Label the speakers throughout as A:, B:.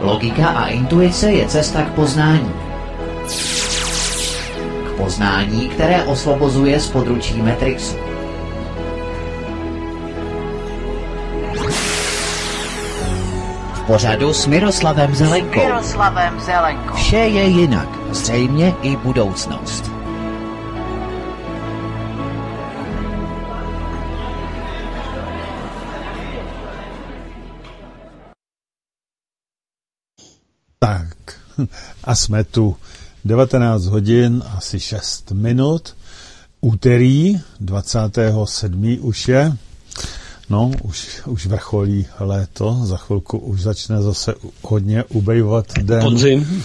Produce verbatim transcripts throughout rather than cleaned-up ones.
A: Logika a intuice je cesta k poznání. K poznání, které osvobozuje z područí Matrixu. V pořadu s Miroslavem Zelenkou. S Miroslavem Zelenkou. Vše je jinak, zřejmě i budoucnost.
B: Tak, a jsme tu. devatenáct hodin, asi šest minut. Úterý, dvacátého sedmého už je. No, už, už vrcholí léto, za chvilku už začne zase hodně ubejvat den.
C: Podzim.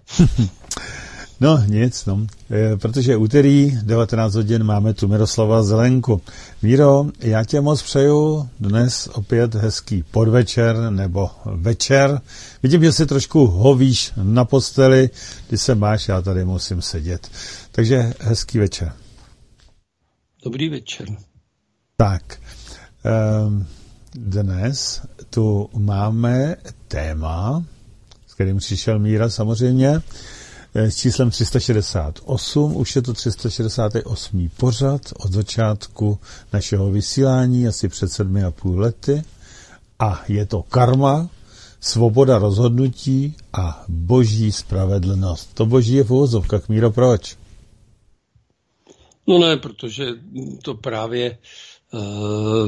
B: No, nic, no. E, protože úterý, devatenáct hodin, máme tu Miroslava Zelenku. Míro, já tě moc přeju dnes opět hezký podvečer nebo večer. Vidím, že si trošku hovíš na posteli, ty se máš, já tady musím sedět. Takže hezký večer.
C: Dobrý večer.
B: Tak, dnes tu máme téma, s kterým přišel Míra samozřejmě, s číslem tři sta šedesát osm, už je to tři sta šedesát osm pořad od začátku našeho vysílání, asi před sedmi a půl lety, a je to karma, svoboda rozhodnutí a boží spravedlnost. To boží je v uvozovkách. Míro, proč?
C: No ne, protože to právě uh,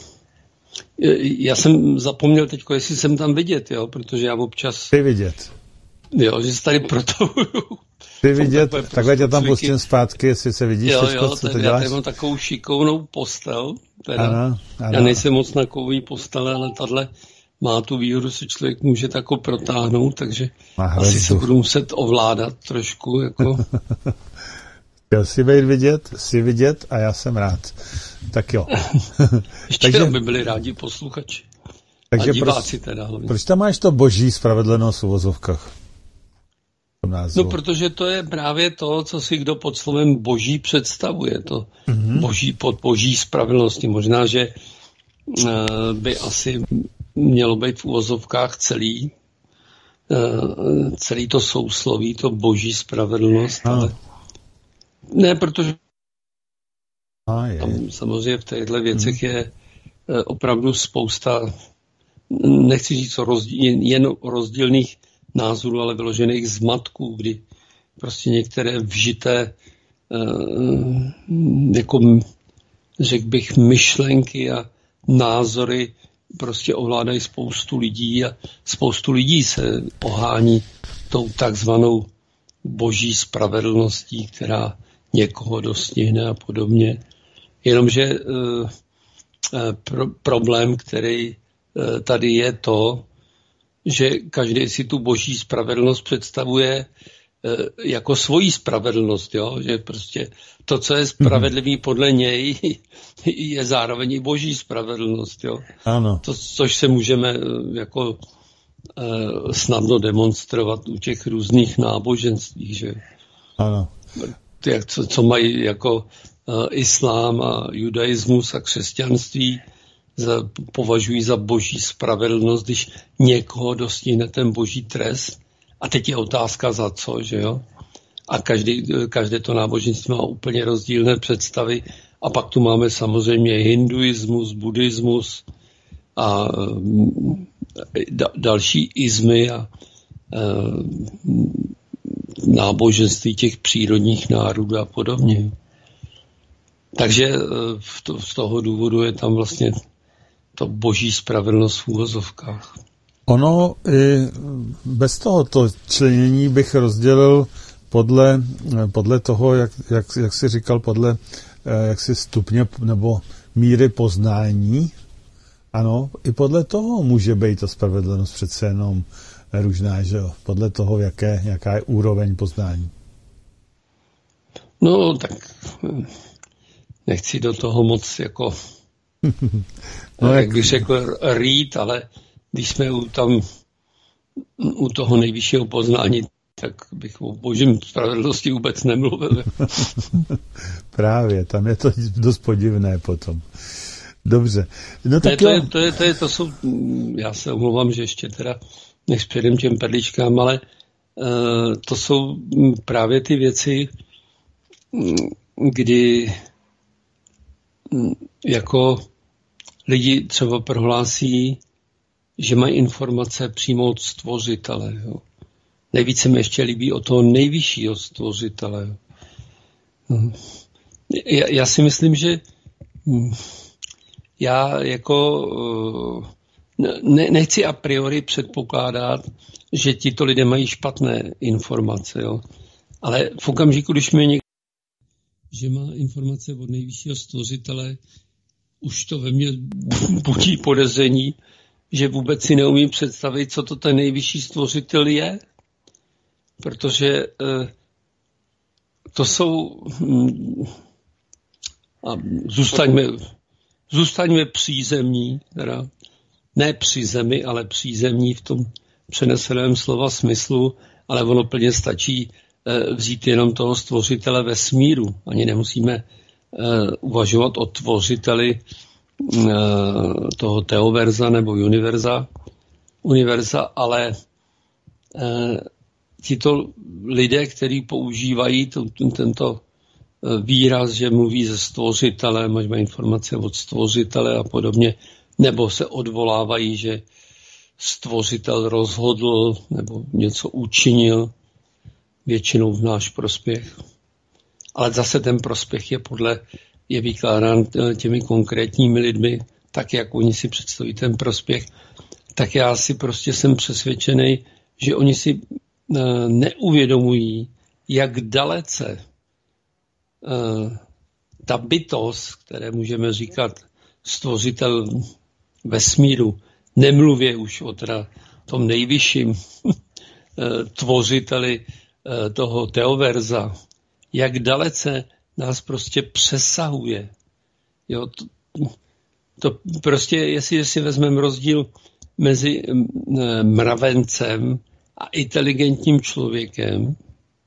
C: já jsem zapomněl teďko, jestli jsem tam vidět, jo, protože já občas...
B: Ty vidět.
C: Jo, že se tady protavuju.
B: Ty vidět, takhle, takhle tě tam pustím zpátky, jestli se vidíš
C: jo,
B: teďko,
C: jo,
B: co to
C: já
B: děláš?
C: tady mám takovou šikovnou postel, teda.
B: Ano, ano.
C: Já nejsem moc na kovový postele, ale tahle má tu výhodu, že člověk může tako protáhnout, takže asi se budu muset ovládat trošku, jako...
B: Chtěl jsi být vidět, jsi vidět a já jsem rád. Tak jo.
C: Ještě takže, by byli rádi posluchači.
B: Takže
C: a diváci
B: proč,
C: teda. Hlavně.
B: Proč tam máš to boží spravedlnost v uvozovkách?
C: No, protože to je právě to, co si kdo pod slovem boží představuje. To mm-hmm. boží, pod boží spravedlnosti. Možná, že uh, by asi mělo být v uvozovkách celý, uh, celý to sousloví, to boží spravedlnost, no. Ale ne, protože
B: a je.
C: Tam samozřejmě v těchto věcech hmm. je opravdu spousta, nechci říct o rozdíl, jen o rozdílných názorů, ale vyložených zmatků, kdy prostě některé vžité jako, řekl bych, myšlenky a názory prostě ovládají spoustu lidí a spoustu lidí se ohání tou takzvanou boží spravedlností, která někoho dostihne a podobně. Jenomže uh, pro, problém, který uh, tady je to, že každý si tu boží spravedlnost představuje uh, jako svoji spravedlnost, jo? Že prostě to, co je spravedlivý podle něj, je zároveň i boží spravedlnost. Jo?
B: Ano.
C: To, což se můžeme uh, jako uh, snadno demonstrovat u těch různých náboženství. Že?
B: Ano.
C: Co, co mají jako uh, islám a judaismus a křesťanství, za, považují za boží spravedlnost, když někoho dostihne ten boží trest. A teď je otázka za co, že jo? A každý, každé to náboženství má úplně rozdílné představy. A pak tu máme samozřejmě hinduismus, buddhismus a um, da, další izmy a um, náboženství těch přírodních národů a podobně. Takže z toho důvodu je tam vlastně to boží spravedlnost v úvozovkách.
B: Ono i bez tohoto členění bych rozdělil podle, podle toho, jak, jak, jak jsi říkal, podle jak si stupně nebo míry poznání. Ano, i podle toho může být ta spravedlnost přece jenom různá, že jo? Podle toho, jaké, jaká je úroveň poznání.
C: No, tak nechci do toho moc jako, no, jak bych řekl, rýt, ale když jsme u, tam, u toho nejvyššího poznání, tak bych o božím spravedlnosti vůbec nemluvil.
B: Právě, tam je to dost podivné potom. Dobře. No, tak
C: ne, to, je, to, je, to, je, to jsou, já se omlouvám, že ještě teda než přejdem těm perličkám, ale uh, to jsou právě ty věci, kdy jako lidi třeba prohlásí, že mají informace přímo od stvořitele. Jo. Nejvíce mi ještě líbí o toho nejvyššího stvořitele. Já, já si myslím, že já jako ne, nechci a priori předpokládat, že tito lidé mají špatné informace. Jo. Ale v okamžiku, když mi někdo, že má informace od nejvyššího stvořitele, už to ve mně budí podezření, že vůbec si neumím představit, co to ten nejvyšší stvořitel je. Protože eh, to jsou... Hm, a zůstaňme, zůstaňme přízemní, teda ne při zemi, ale přízemní v tom přeneseném slova smyslu, ale ono plně stačí eh, vzít jenom toho stvořitele vesmíru. Ani nemusíme Uh, uvažovat o tvořiteli uh, toho teoverza nebo univerza, univerza, ale uh, tito lidé, kteří používají to, tento uh, výraz, že mluví se stvořitelem, až mají informace od stvořitele a podobně, nebo se odvolávají, že stvořitel rozhodl nebo něco učinil, většinou v náš prospěch. Ale zase ten prospěch je podle je vykládán těmi konkrétními lidmi, tak jak oni si představí ten prospěch, tak já si prostě jsem přesvědčený, že oni si neuvědomují, jak dalece ta bytost, které můžeme říkat stvořitel vesmíru, nemluvě už o teda tom nejvyšším tvořiteli toho teoverza, jak dalece nás prostě přesahuje. Jo, to, to prostě, jestli si vezmeme rozdíl mezi mravencem a inteligentním člověkem,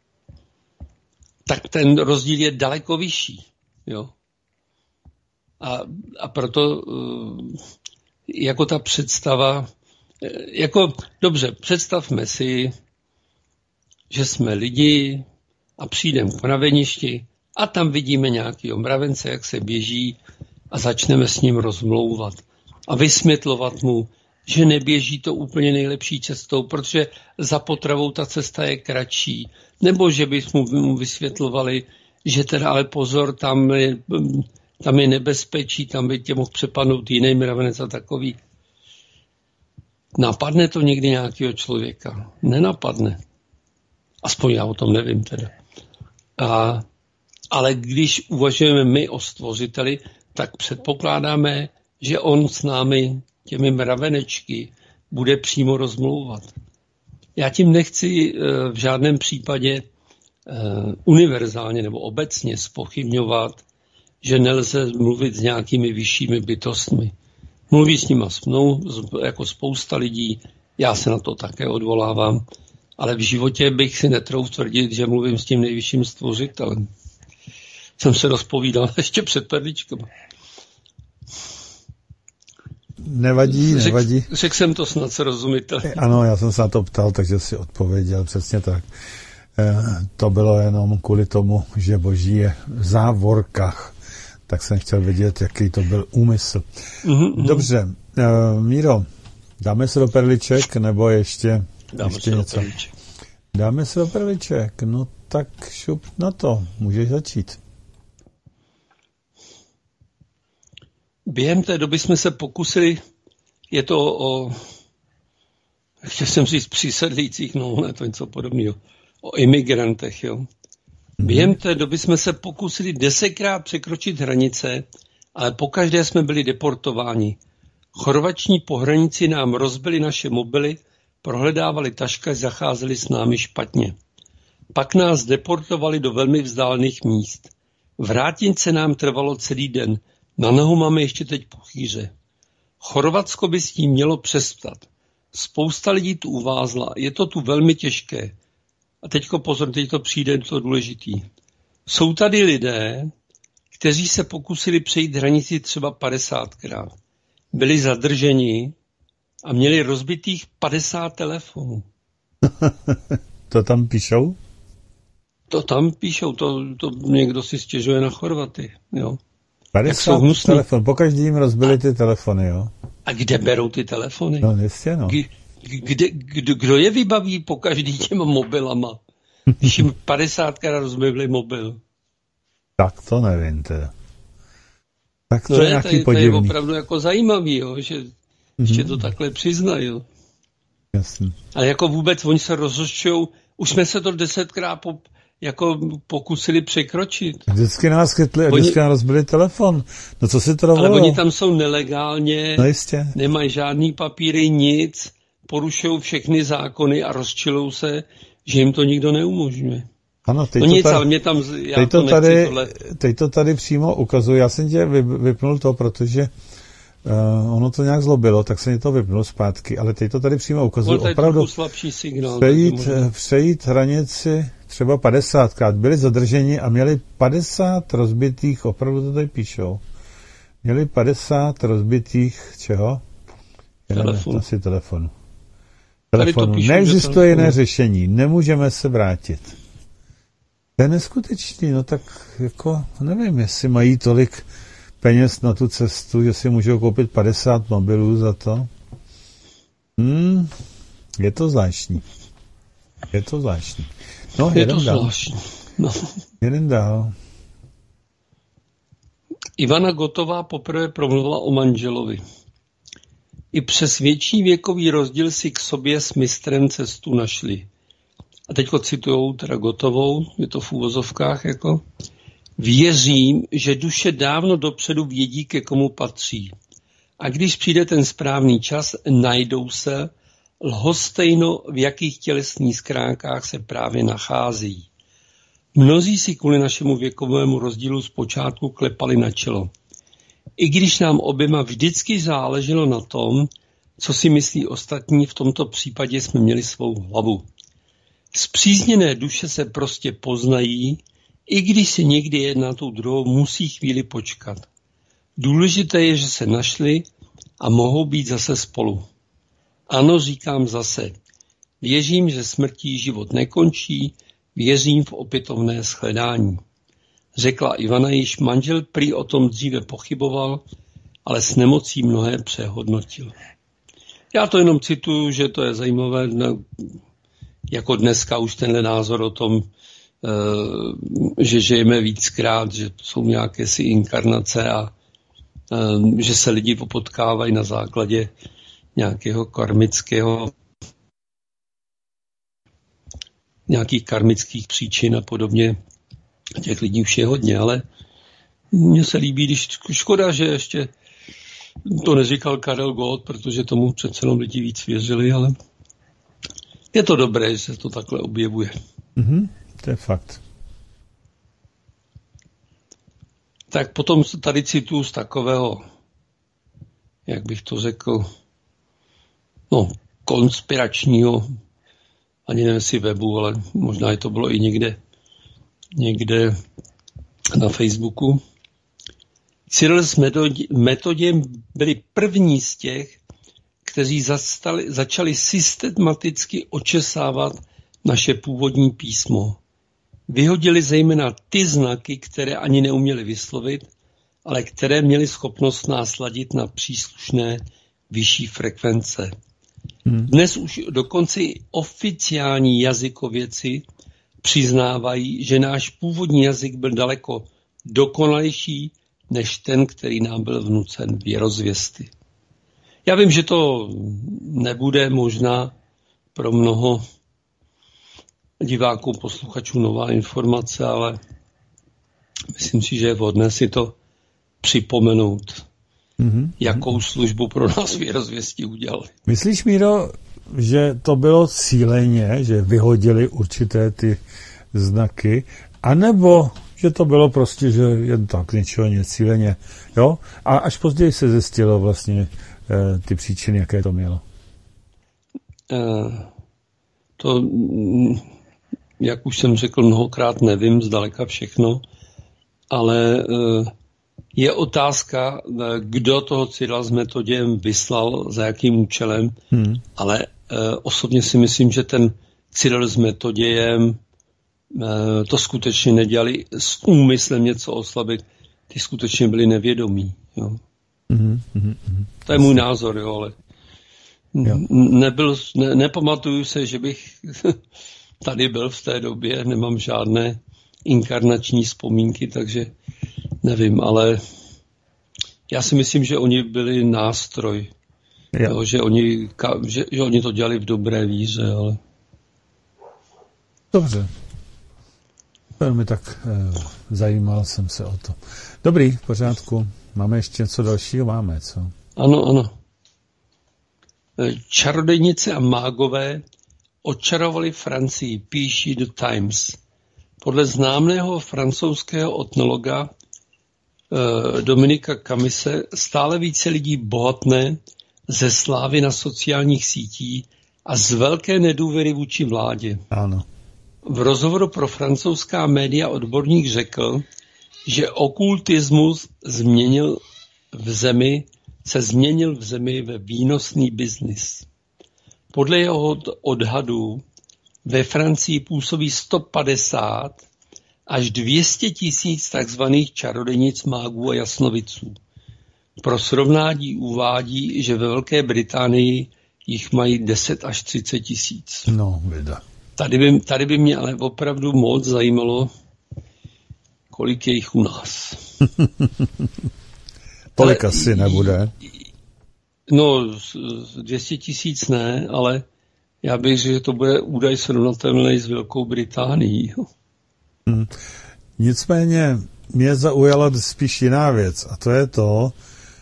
C: tak ten rozdíl je daleko vyšší. Jo. A, a proto jako ta představa, jako dobře, představme si, že jsme lidi, a přijdeme k mraveništi a tam vidíme nějakého mravence, jak se běží a začneme s ním rozmlouvat a vysvětlovat mu, že neběží to úplně nejlepší cestou, protože za potravou ta cesta je kratší, nebo že bychom mu vysvětlovali, že teda ale pozor, tam je, tam je nebezpečí, tam by tě mohl přepadnout jiný mravenec a takový. Napadne to někdy nějakého člověka? Nenapadne. Aspoň já o tom nevím teda. A, ale když uvažujeme my o stvořiteli, tak předpokládáme, že on s námi těmi mravenečky bude přímo rozmlouvat. Já tím nechci v žádném případě univerzálně nebo obecně zpochybňovat, že nelze mluvit s nějakými vyššími bytostmi. Mluví s nima mnou, jako spousta lidí, já se na to také odvolávám, ale v životě bych si netrouf tvrdit, že mluvím s tím nejvyšším stvořitelem. Jsem se rozpovídal ještě před perličkama.
B: Nevadí,
C: Řek,
B: nevadí.
C: Řekl jsem to snad srozumitelně.
B: Ano, já jsem se na to ptal, takže si odpověděl přesně tak. E, to bylo jenom kvůli tomu, že Boží je v závorkách. Tak jsem chtěl vědět, jaký to byl úmysl. Mm-hmm. Dobře, e, Míro, dáme se do perliček, nebo ještě,
C: dáme
B: ještě něco? Dáme se do perliček. No tak šup na to, můžeš začít.
C: Během té doby jsme se pokusili, je to o, chtěl jsem říct přísedlících, no ne, to něco podobného, o imigrantech, jo. Během té doby jsme se pokusili desetkrát překročit hranice, ale pokaždé jsme byli deportováni. Chorvační pohranici nám rozbili naše mobily, prohledávali tašky, zacházeli s námi špatně. Pak nás deportovali do velmi vzdálených míst. Vrátit se nám trvalo celý den. Na nohu máme ještě teď puchýře. Chorvatsko by s tím mělo přestat. Spousta lidí tu uvázla, je to tu velmi těžké. A teďko pozor, teď to přijde to důležitý. Jsou tady lidé, kteří se pokusili přejít hranici třeba padesátkrát. Byli zadrženi a měli rozbitých padesát telefonů.
B: To tam píšou?
C: To tam píšou, to, to někdo si stěžuje na Chorvaty, jo.
B: padesát telefon, po každým rozbili ty telefony, jo.
C: A kde berou ty telefony?
B: No, jistě, no.
C: Kde, kde, kdo, kdo je vybaví po každý těma mobilama? Když jim padesátkrát rozbili mobil.
B: Tak to nevím teda. Tak to
C: no
B: je
C: ne,
B: nějaký
C: tady,
B: podivný.
C: To je opravdu jako zajímavý, jo, že mm-hmm. ještě to takhle přiznají. Jo.
B: Jasný.
C: Ale jako vůbec oni se rozhořčují, už jsme se to desetkrát po, jako pokusili překročit.
B: Vždycky nás chytli a
C: oni,
B: vždycky nás rozbili telefon. No co si to dovolilo?
C: Ale oni tam jsou nelegálně,
B: no jistě.
C: Nemají žádný papíry, nic, porušují všechny zákony a rozčilou se, že jim to nikdo neumožňuje.
B: Ano, teď,
C: no
B: to,
C: nic,
B: tady,
C: ale mě tam, já
B: teď, to
C: to
B: tady,
C: tohle...
B: teď to tady přímo ukazuje. Já jsem tě vypnul to, protože uh, ono to nějak zlobilo, tak jsem to vypnul zpátky, ale teď to tady přímo ukazuje. Opravdu
C: slabší signál,
B: přejít, přejít hranici třeba padesátkrát. Byli zadrženi a měli padesát rozbitých, opravdu to tady píšou, měli padesát rozbitých, čeho?
C: Telefon.
B: Asi telefonu. Telefonu. Neexistuje jiné řešení. Nemůžeme se vrátit. To je neskutečný. No tak jako nevím, jestli mají tolik peněz na tu cestu, že si můžou koupit padesát mobilů za to. Hmm, je to zvláštní. Je to zvláštní. No,
C: je
B: jeden
C: to
B: dál.
C: zvláštní. No.
B: Jeden dál.
C: Ivana Gotová poprvé promluvila o manželovi. I přes větší věkový rozdíl si k sobě s mistrem cestu našli. A teďko citujou teda Gotovou, je to v úvozovkách jako. Věřím, že duše dávno dopředu vědí, ke komu patří. A když přijde ten správný čas, najdou se, lhostejno v jakých tělesných skránkách se právě nachází. Mnozí si kvůli našemu věkovému rozdílu zpočátku klepali na čelo. I když nám oběma vždycky záleželo na tom, co si myslí ostatní, v tomto případě jsme měli svou hlavu. Spřízněné duše se prostě poznají, i když si někdy jedna tou druhou musí chvíli počkat. Důležité je, že se našli a mohou být zase spolu. Ano, říkám zase. Věřím, že smrtí život nekončí, věřím v opětovné shledání. Řekla Ivana, již manžel prý o tom dříve pochyboval, ale s nemocí mnohé přehodnotil. Já to jenom cituju, že to je zajímavé, jako dneska už tenhle názor o tom, že žijeme víckrát, že jsou nějaké si inkarnace a že se lidi popotkávají na základě nějakého karmického, nějakých karmických příčin a podobně. Těch lidí už je hodně, ale mně se líbí, když škoda, že ještě to neříkal Karel Gott, protože tomu přece jenom lidi víc věřili, ale je to dobré, že se to takhle objevuje.
B: Mm-hmm, to je fakt.
C: Tak potom tady cituju z takového, jak bych to řekl, no, konspiračního, ani nevím si webu, ale možná je to bylo i někde, někde na Facebooku. Cyril s Metodiem byli první z těch, kteří zastali, začali systematicky očesávat naše původní písmo. Vyhodili zejména ty znaky, které ani neuměli vyslovit, ale které měly schopnost nás ladit na příslušné vyšší frekvence. Hmm. Dnes už dokonce i oficiální jazykověci přiznávají, že náš původní jazyk byl daleko dokonalejší než ten, který nám byl vnucen věrozvěsty. Já vím, že to nebude možná pro mnoho diváků, posluchačů nová informace, ale myslím si, že je vhodné si to připomenout, mm-hmm. jakou službu pro nás věrozvěstí udělali.
B: Myslíš, Míro, že to bylo cíleně, že vyhodili určité ty znaky, anebo že to bylo prostě, že jen tak něčeho necíleně, jo? A až později se zjistilo vlastně e, ty příčiny, jaké to mělo.
C: E, to, jak už jsem řekl mnohokrát, nevím zdaleka všechno, ale e, Je otázka, kdo toho Cyrila s Metodějem vyslal, za jakým účelem, hmm. ale uh, osobně si myslím, že ten Cyril s Metodějem uh, to skutečně nedělali s úmyslem něco oslabit. Ty skutečně byli nevědomí. Jo. Hmm, hmm, hmm. To je můj názor, jo, ale jo. Nebyl, ne, nepamatuju se, že bych tady byl v té době, nemám žádné inkarnační vzpomínky, takže nevím, ale já si myslím, že oni byli nástroj, jo, že, oni, že, že oni to dělali v dobré víře, ale...
B: Dobře. Velmi tak eh, zajímal jsem se o to. Dobrý, v pořádku. Máme ještě něco dalšího? Máme, co?
C: Ano, ano. Čarodejnice a mágové očarovali Francii, píší The Times. Podle známého francouzského etnologa eh, Dominika Camise stále více lidí bohatne ze slávy na sociálních sítích a z velké nedůvěry vůči vládě.
B: Ano.
C: V rozhovoru pro francouzská média odborník řekl, že okultismus změnil v zemi, se změnil v zemi ve výnosný biznis. Podle jeho odhadů ve Francii působí sto padesát až dvě stě tisíc takzvaných čarodějnic, mágů a jasnoviců. Pro srovnání uvádí, že ve Velké Británii jich mají deset až třicet tisíc.
B: No, věda.
C: Tady by, tady by mě ale opravdu moc zajímalo, kolik je jich u nás.
B: Tolik asi nebude.
C: No, dvě stě tisíc ne, ale já bych řekl, že to bude údaj srovnatelný s Velkou Británií.
B: Hmm. Nicméně mě zaujala spíš jiná věc a to je to,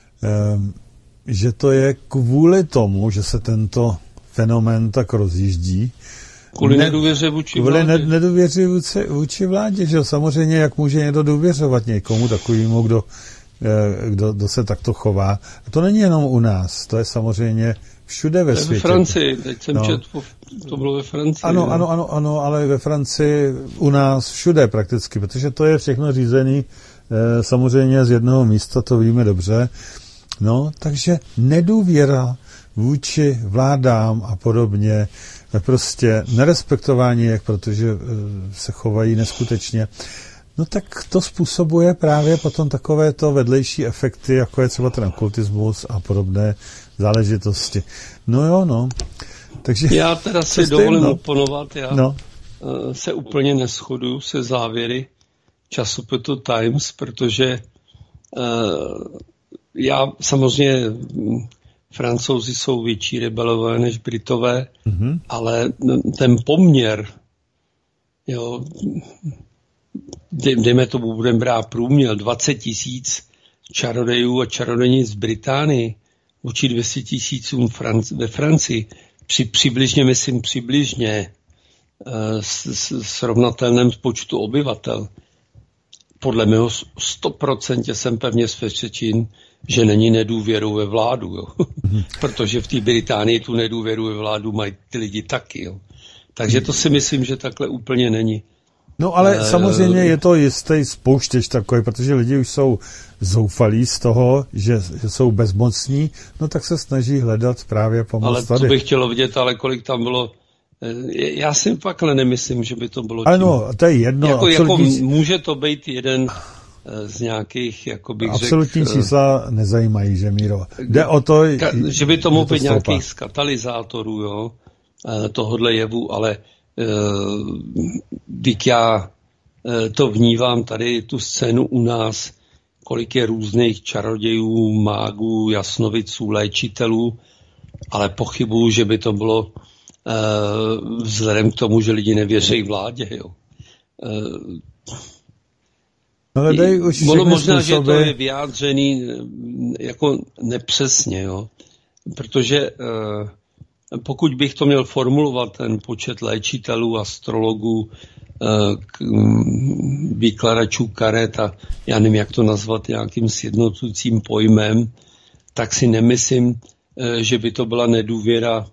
B: že to je kvůli tomu, že se tento fenomén tak rozjíždí.
C: Kvůli ne, nedůvěře vůči
B: kvůli
C: vládě.
B: Kvůli nedůvěře vůči, vůči vládě, že samozřejmě jak může někdo důvěřovat někomu takovému, kdo, kdo, kdo se takto chová. A to není jenom u nás, to je samozřejmě všude ve světě.
C: Ve Francii, teď jsem no. četl, to bylo ve Francii.
B: Ano, ano, ano, ano, ale ve Francii, u nás, všude prakticky, protože to je všechno řízený eh, samozřejmě z jednoho místa, to víme dobře. No, takže nedůvěra vůči vládám a podobně, prostě nerespektování jak, protože eh, se chovají neskutečně. No tak to způsobuje právě potom takovéto vedlejší efekty, jako je třeba ten okultismus a podobné záležitosti. No jo, no. Takže
C: já teda si dovolím no. oponovat, já
B: no.
C: se úplně neshoduju se závěry časopisu Times, protože uh, já samozřejmě Francouzi jsou větší rebelové než Britové, mm-hmm. ale ten poměr, jo, dejme tomu, budeme brát průměr dvacet tisíc čarodejů a čarodejnic v Británii vůči dvě stě tisícům ve Francii, při, přibližně, myslím, přibližně s, s, srovnatelném počtu obyvatel. Podle mého sto procent jsem pevně přesvědčen, že není nedůvěru ve vládu, jo. Protože v té Británii tu nedůvěru ve vládu mají ty lidi taky. Jo. Takže to si myslím, že takhle úplně není.
B: No ale e, samozřejmě je to jistý spouštěč takový, protože lidi už jsou zoufalí z toho, že, že jsou bezmocní, no tak se snaží hledat právě pomoc
C: ale
B: tady.
C: Ale to bych chtělo vidět, ale kolik tam bylo. Já si fakle nemyslím, že by to bylo tím.
B: Ano, to je jedno.
C: Jako,
B: absolutní...
C: jako může to být jeden z nějakých, jako bych řekl...
B: Absolutní řek, čísla nezajímají, že Míro. Jde o to...
C: Ka- že by to mohl být nějakých z katalyzátorů, jo, tohodle jevu, ale když já to vnívám tady, tu scénu u nás, kolik je různých čarodějů, mágů, jasnoviců, léčitelů, ale pochybuju, že by to bylo vzhledem k tomu, že lidi nevěří vládě, jo.
B: No, dej už
C: ono možná,
B: způsoby.
C: že to je vyjádřený jako nepřesně, jo. Protože pokud bych to měl formulovat, ten počet léčitelů, astrologů, výkladačů karet a já nevím, jak to nazvat nějakým sjednocujícím pojmem, tak si nemyslím, že by to byla nedůvěra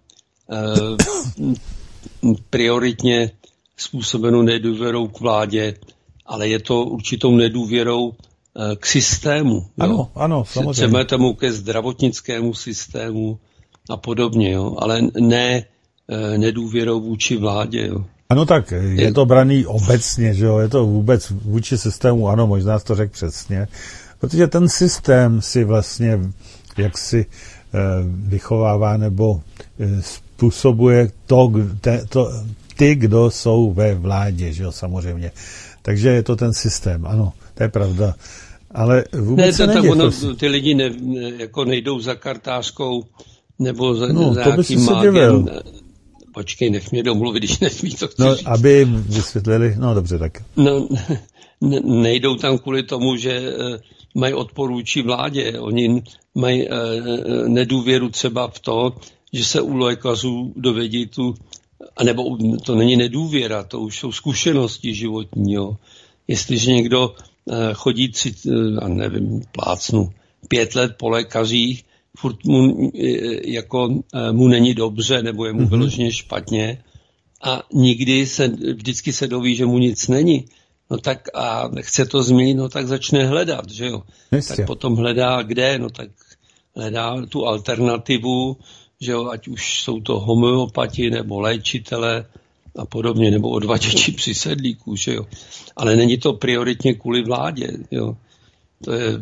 C: prioritně způsobenou nedůvěrou k vládě, ale je to určitou nedůvěrou k systému.
B: Ano,
C: jo.
B: ano, samozřejmě.
C: Chceme tomu ke zdravotnickému systému a podobně, jo. Ale ne nedůvěrou vůči vládě. Jo.
B: Ano, tak je to braný obecně, že jo, je to vůbec vůči systému, ano, možná jsi to řekl přesně, protože ten systém si vlastně jaksi eh, vychovává nebo eh, způsobuje to, te, to, ty, kdo jsou ve vládě, že jo, samozřejmě. Takže je to ten systém, ano, to je pravda. Ale vůbec
C: ne,
B: se
C: tak
B: neděje,
C: ono,
B: prostě.
C: ty lidi ne, jako nejdou za kartářskou nebo za,
B: no,
C: za
B: to by si
C: nějakým
B: se
C: mágem. Počkej, nech mě domluvit, když nesmí to chci
B: No,
C: říct.
B: aby jim vysvětlili, no dobře, tak.
C: No, ne, nejdou tam kvůli tomu, že uh, mají odpor vůči vládě. Oni mají uh, nedůvěru třeba v to, že se u lékařů dovědí tu, anebo to není nedůvěra, to už jsou zkušenosti životní. Jo. Jestliže někdo uh, chodí tři, uh, nevím, plácnu, pět let po lékařích, furt mu, jako, mu není dobře, nebo je mu vyloženě špatně a nikdy se, vždycky se doví, že mu nic není, no tak a chce to změnit, no tak začne hledat, že jo.
B: Jistě.
C: Tak potom hledá kde, no tak hledá tu alternativu, že jo, ať už jsou to homeopati nebo léčitele a podobně, nebo odvaděči při sedlíku, že jo. Ale není to prioritně kvůli vládě, jo. To je...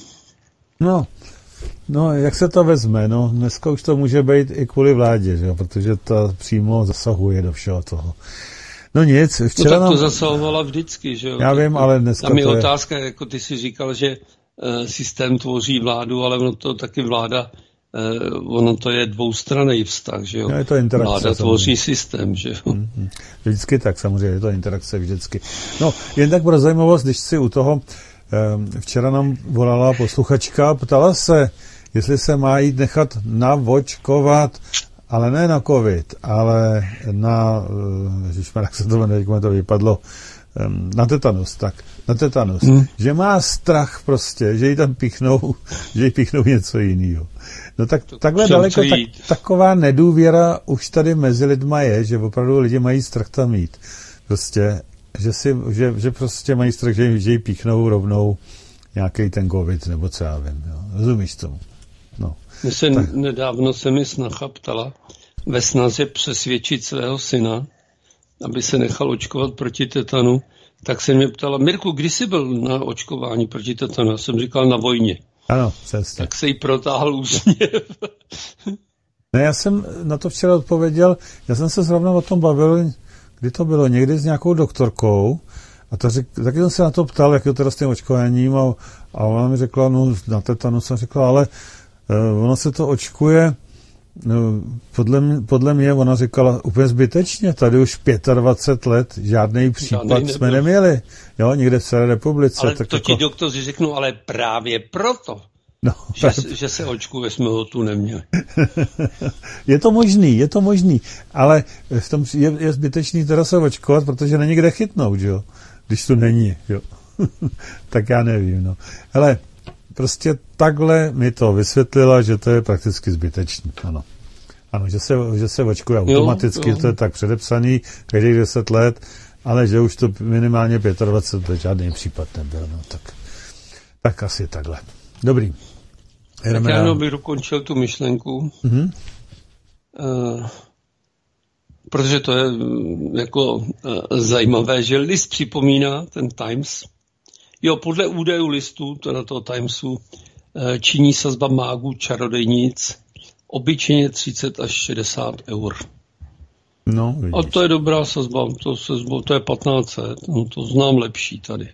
B: No, No, jak se to vezme? No, dneska už to může být i kvůli vládě, že jo? Protože to přímo zasahuje do všeho toho. No nic, včera...
C: No tak to
B: nám...
C: zasahovala vždycky, že jo?
B: Já vím, ale dneska
C: tam je
B: to je...
C: otázka, jako ty si říkal, že uh, systém tvoří vládu, ale ono to taky vláda, uh, ono to je dvoustranný vztah, že jo?
B: No, je to interakce.
C: Vláda
B: samozřejmě.
C: tvoří systém, že jo?
B: Mm-hmm. Vždycky tak, samozřejmě, je to interakce vždycky. No, jen tak pro zajímavost, když si u toho... Včera nám volala posluchačka, ptala se, jestli se má jít nechat navočkovat, ale ne na covid, ale na, ježišmarja, jak se to jmenuje, jak to vypadlo, na tetanus, tak, na tetanus. Hmm. Že má strach prostě, že jí tam píchnou, že jí píchnou něco jiného. No tak to takhle daleko, tak, taková nedůvěra už tady mezi lidma je, že opravdu lidi mají strach tam jít. Prostě Že, si, že, že prostě mají strach, že, že jí píchnou rovnou nějaký ten covid, nebo co já vím. Jo. Rozumíš tomu? No.
C: Se tak. Nedávno se mi snacha ptala ve snaze přesvědčit svého syna, aby se nechal očkovat proti tetanu, tak se mě ptala, Mirku, kdy jsi byl na očkování proti tetanu? Já jsem říkal na vojně.
B: Ano, přesně.
C: Tak se jí protáhl úsměv.
B: Ne, já jsem na to včera odpověděl, já jsem se zrovna o tom bavil, kdy to bylo, někdy s nějakou doktorkou a ta řek, taky jsem se na to ptal, jak je teda s tím očkováním a, a ona mi řekla, no na tetanu jsem řekla, ale uh, ono se to očkuje, no, podle, mě, podle mě, ona říkala, úplně zbytečně, tady už dvacet pět let žádný případ žádný jsme neměli, jo, někde v celé republice.
C: Ale
B: tak
C: to
B: jako...
C: ti doktoři řeknou, ale právě proto. No, že, že se očkuje, jsme ho tu neměli.
B: Je to možný, je to možný, ale v tom je, je zbytečný teda se očkovat, protože není kde chytnout, jo, když tu není, jo. Tak já nevím, no. Hele, prostě takhle mi to vysvětlila, že to je prakticky zbytečný, ano. Ano, že se, že se očkuje automaticky, jo, jo. To je tak předepsaný, každých deset let, ale že už to minimálně dvacet pět let žádný případ nebyl, no, tak, tak asi takhle. Dobrý.
C: Tak já jenom bych dokončil tu myšlenku, mm-hmm. uh, protože to je jako uh, zajímavé, že list připomíná, ten Times, jo, podle údajů listu, teda toho Timesu, uh, činí sazba mágů čarodejnic obyčejně třicet až šedesát eur.
B: No,
C: a to je dobrá sazba, to, sazba, to je patnáct set, no, to znám lepší tady.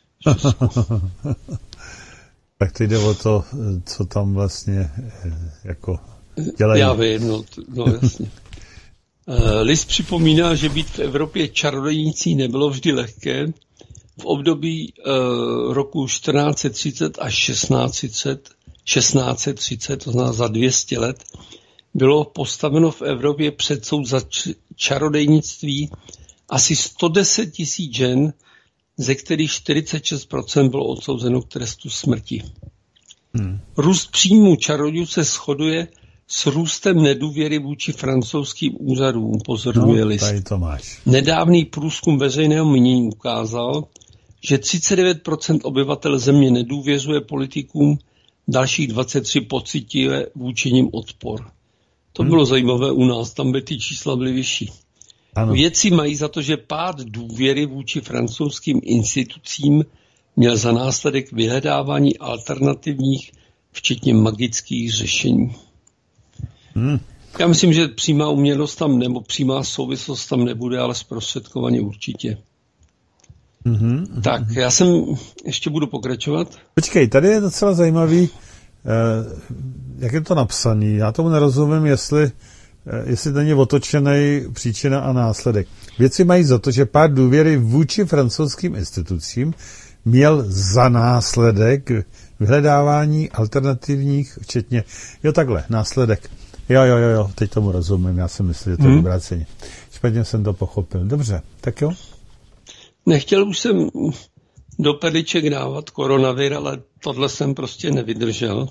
B: Tak to jde o to, co tam vlastně jako dělají.
C: Já vím, no, no jasně. List připomíná, že být v Evropě čarodejnicí nebylo vždy lehké. V období uh, roku čtrnáct třicet až šestnáct set třicet, to znamená za dvě stě let, bylo postaveno v Evropě před soud za č- čarodejnictví asi sto deset tisíc žen, ze kterých čtyřicet šest procent bylo odsouzeno k trestu smrti. Hmm. Růst příjmů čarodějů se shoduje s růstem nedůvěry vůči francouzským úřadům, upozorňuje
B: no,
C: list.
B: Tady to máš.
C: Nedávný průzkum veřejného mínění ukázal, že třicet devět procent obyvatel země nedůvěřuje politikům, dalších dvacet tři procent pocituje vůči nim odpor. To hmm. bylo zajímavé u nás, tam by ty čísla byly vyšší. Ano. Vědci mají za to, že pád důvěry vůči francouzským institucím měl za následek vyhledávání alternativních, včetně magických řešení. Hmm. Já myslím, že přímá uměnost tam nebo přímá souvislost tam nebude, ale zprostředkovaně určitě. Mm-hmm. Tak, já jsem, ještě budu pokračovat.
B: Počkej, tady je docela zajímavý, eh, jak je to napsaný. Já tomu nerozumím, jestli, eh, jestli není otočený příčina a následek. Vědci mají za to, že pád důvěry vůči francouzským institucím měl za následek vyhledávání alternativních, včetně, jo takhle, následek. Jo, jo, jo, jo, teď tomu rozumím, já jsem myslel, že to je hmm. obráceně. Špatně jsem to pochopil. Dobře, tak jo.
C: Nechtěl už jsem do perliček dávat koronavir, ale tohle jsem prostě nevydržel.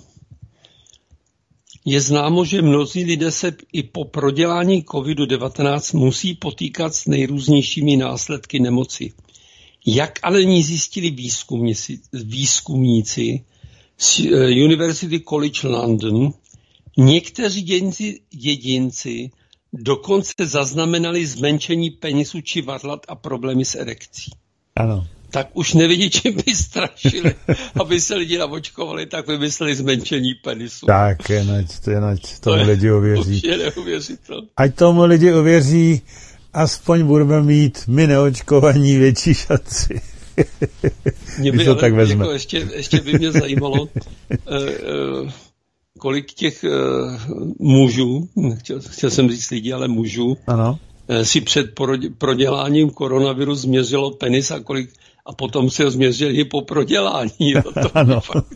C: Je známo, že mnozí lidé se i po prodělání kovid devatenáct musí potýkat s nejrůznějšími následky nemoci. Jak ale ní zjistili výzkumníci, výzkumníci z University College London, někteří jedinci, jedinci dokonce zaznamenali zmenšení penisu či varlat a problémy s erekcí.
B: Ano.
C: Tak už nevidí, čím by strašili, aby se lidi navočkovali, tak vymysleli zmenšení penisu.
B: Tak, jenať, jenať tomu to lidi uvěří.
C: Už je neuvěřitelné.
B: Ať tomu lidi uvěří, aspoň budeme mít my neočkovaní větší šanci.
C: Mě by, to ale, tak vezme. Jako ještě, ještě by mě zajímalo, uh, uh, kolik těch uh, mužů, chtěl, chtěl jsem říct lidí, ale mužů,
B: ano.
C: Uh, si před proděláním koronaviru změřilo penis a kolik a potom si ho změřili po prodělání. No, to
B: ano.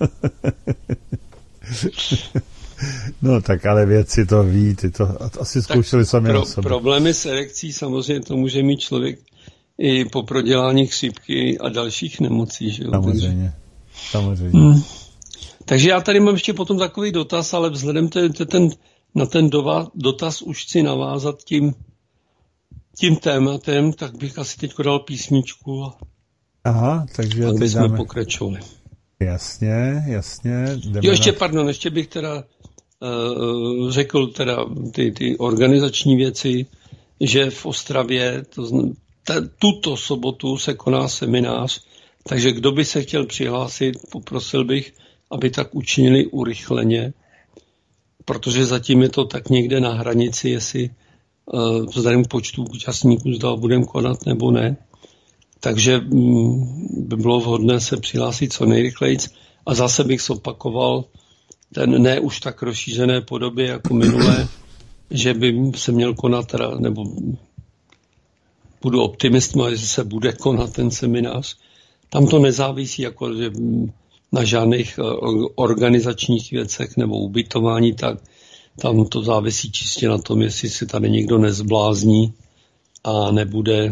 B: No tak ale vědci to ví, ty to asi zkoušeli tak sami
C: pro,
B: na sobě.
C: Problémy s erekcí samozřejmě to může mít člověk i po prodělání chřipky a dalších nemocí. Že jo?
B: Samozřejmě, Takže... samozřejmě.
C: Hmm. Takže já tady mám ještě potom takový dotaz, ale vzhledem ten, ten, na ten dova, dotaz už chci navázat tím, tím tématem, tak bych asi teď dal písničku a
B: Aha, takže
C: tak bychom
B: dáme...
C: pokračovali.
B: Jasně, jasně.
C: Jo, ještě, na... pardon, ještě bych teda uh, řekl teda ty, ty organizační věci, že v Ostravě to zna, t, tuto sobotu se koná seminář, takže kdo by se chtěl přihlásit, poprosil bych, aby tak učinili urychleně, protože zatím je to tak někde na hranici, jestli uh, vzhledem k počtu účastníků zda budeme konat nebo ne. Takže by bylo vhodné se přihlásit co nejrychleji. A zase bych zopakoval ten ne už tak rozšířené podobě jako minulé, že by se měl konat, teda, nebo budu optimistem, že se bude konat ten seminář. Tam to nezávisí jako, že na žádných organizačních věcech nebo ubytování, tak tam to závisí čistě na tom, jestli si tady někdo nezblázní a nebude...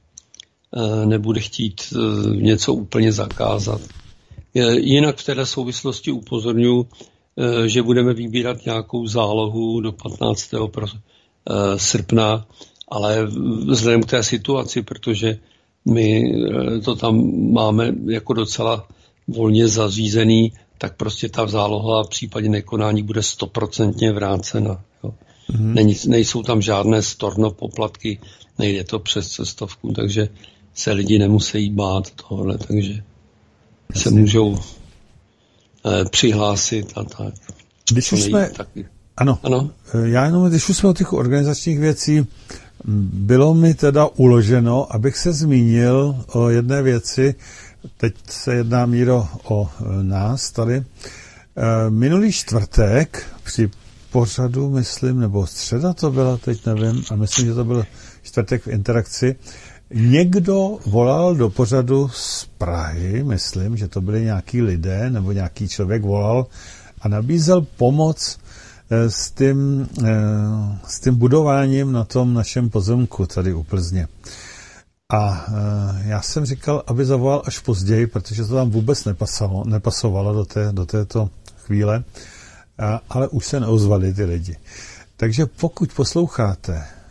C: nebude chtít něco úplně zakázat. Jinak v této souvislosti upozorňuji, že budeme vybírat nějakou zálohu do patnáctého srpna, ale vzhledem k té situaci, protože my to tam máme jako docela volně zařízený, tak prostě ta záloha v případě nekonání bude stoprocentně vrácena. Jo. Mm-hmm. Není, nejsou tam žádné storno poplatky, nejde to přes cestovku, takže se lidi nemusí bát tohle, takže Jasně. se můžou eh, přihlásit a tak.
B: Když už jsme, taky. Ano, ano, já jenom, když už jsme o těch organizačních věcí, bylo mi teda uloženo, abych se zmínil o jedné věci, teď se jedná, Míro, o nás tady. Minulý čtvrtek při pořadu, myslím, nebo středa to byla, teď nevím, a myslím, že to byl čtvrtek v Interakci, někdo volal do pořadu z Prahy, myslím, že to byli nějaký lidé, nebo nějaký člověk volal a nabízel pomoc s tím, s tím budováním na tom našem pozemku tady u Plzně. A já jsem říkal, aby zavolal až později, protože to tam vůbec nepasovalo, nepasovalo do, té, do této chvíle, a, ale už se neozvali ty lidi. Takže pokud posloucháte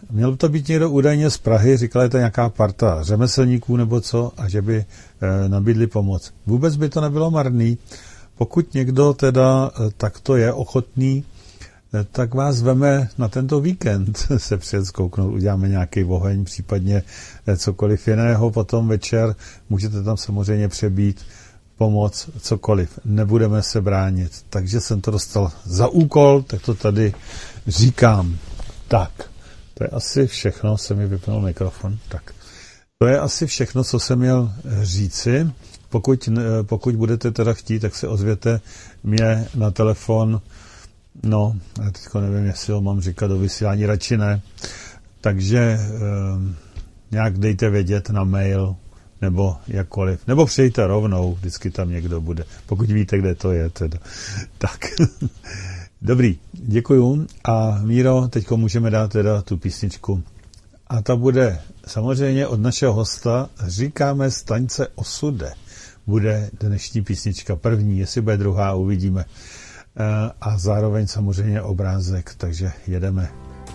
B: měl by to být někdo údajně z Prahy, říkala, je to nějaká parta řemeslníků nebo co, a že by e, nabídli pomoc. Vůbec by to nebylo marný. Pokud někdo teda e, takto je ochotný, e, tak vás veme na tento víkend se přijet zkouknout, uděláme nějaký oheň, případně e, cokoliv jiného, potom večer můžete tam samozřejmě přebít, pomoc, cokoliv. Nebudeme se bránit. Takže jsem to dostal za úkol, tak to tady říkám. Tak, to je asi všechno, se mi vypnul mikrofon. Tak, to je asi všechno, co jsem měl říci. Pokud, pokud budete teda chtít, tak se ozvěte mě na telefon. No, já teďko nevím, jestli ho mám říkat do vysílání, radši ne. Takže eh, nějak dejte vědět na mail, nebo jakkoliv. Nebo přijďte rovnou, vždycky tam někdo bude. Pokud víte, kde to je teda. Tak, dobrý, děkuju. A Míro, teďko můžeme dát teda tu písničku. A ta bude samozřejmě od našeho hosta, říkáme Staňce osude. Bude dnešní písnička první, jestli bude druhá, uvidíme. A zároveň samozřejmě obrázek, takže jedeme.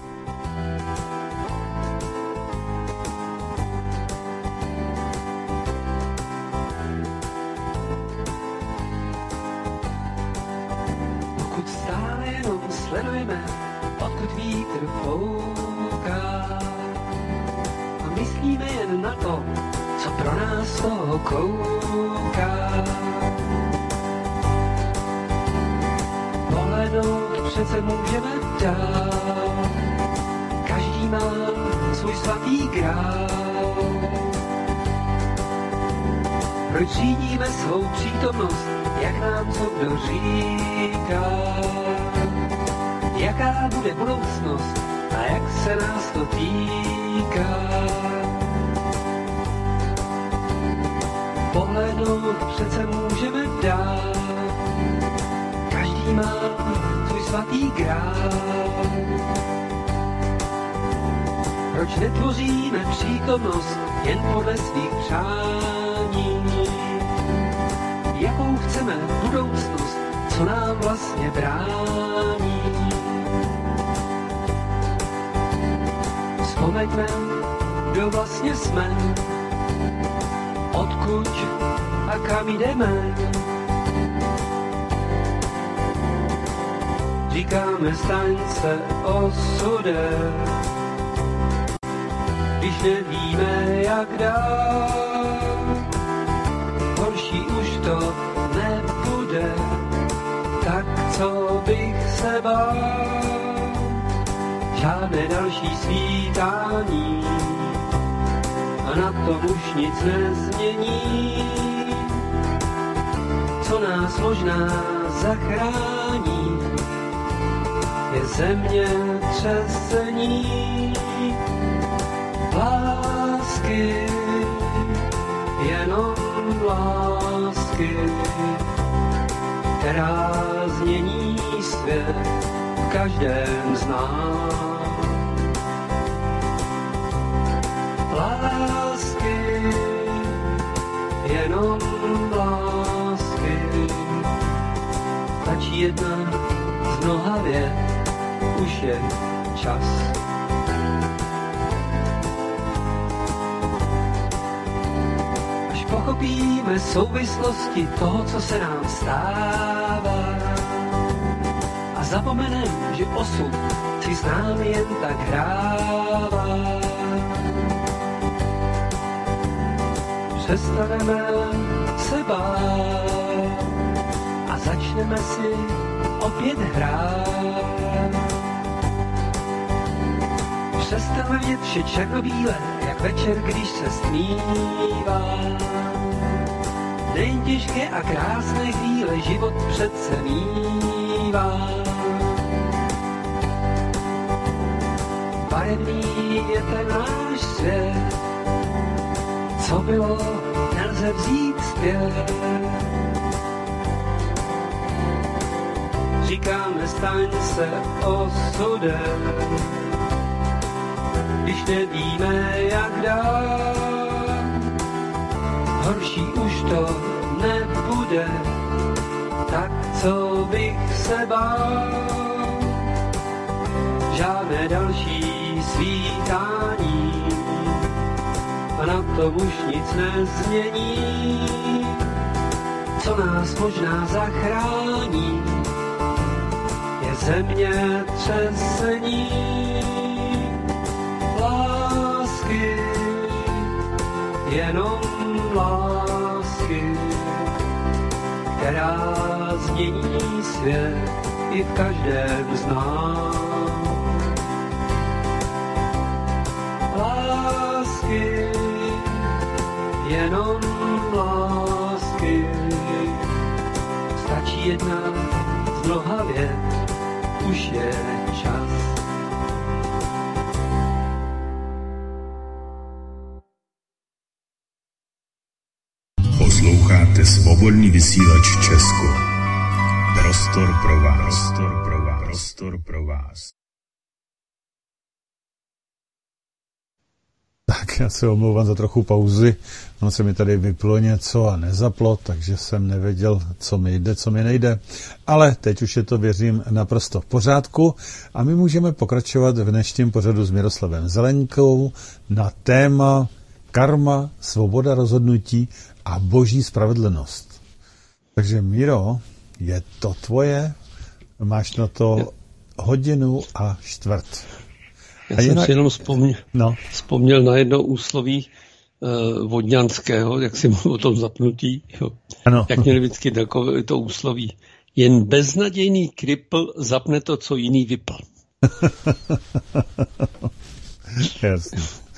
D: Přece můžeme dál, každý má svůj svatý grál. Proč řídíme svou přítomnost, jak nám co kdo říká? Jaká bude budoucnost a jak se nás to týká? Pohlednout přece můžeme dál, každý má svatý grál. Proč netvoříme přítomnost jen podle svých přání? Jakou chceme budoucnost, co nám vlastně brání? Vzpomeňme, kdo vlastně jsme, odkud a kam jdeme. Říkáme Staňce osude, když nevíme jak dál. Horší už to nebude, tak co bych se bál. Žádné další svítání a na tom už nic nezmění. Co nás možná zachrání, je země třesení. Lásky, jenom lásky, která změní svět v každém z nás. Lásky, jenom lásky, stačí jedna z mnoha vět, už je čas. Až pochopíme souvislosti toho, co se nám stává, a zapomenem, že osud si s námi jen tak hrává. Přestaneme se bát a začneme si opět hrát. Přestaneme vidět vše černobílé, jak večer, když se stmívá. Nejen těžké a krásné chvíle život přece mívá. Barevný je ten náš svět, co bylo, nelze vzít zpět. Říkáme Staňce osudem, když nevíme jak dál. Horší už to nebude, tak co bych se bál. Žádné další svítání a na to už nic nezmění, co nás možná zachrání, je země třesení lásky, jenom lásky, která změní svět i v každém z nás. Lásky, jenom lásky, stačí jedna z mnoha vět, už je čas.
E: Posloucháte Svobodný vysílač Česko. Prostor pro vás. Prostor pro vás. Prostor pro vás.
B: Tak já se omlouvám za trochu pauzy. Ono se mi tady vyplo něco a nezaplo, takže jsem nevěděl, co mi jde, co mi nejde. Ale teď už je to, věřím, naprosto v pořádku. A my můžeme pokračovat v dnešním pořadu s Miroslavem Zelenkou na téma karma, svoboda rozhodnutí a boží spravedlnost. Takže Miro, je to tvoje, máš na to hodinu a čtvrt.
C: Já
B: a
C: jsem
B: jinak...
C: si jenom vzpomněl,
B: no.
C: vzpomněl na jedno úsloví uh, Vodňanského, jak si mluvil o tom zapnutí. Jo.
B: Ano.
C: Jak měli vždycky takové to úsloví. Jen beznadějný kripl zapne to, co jiný vypl.
B: Jasně.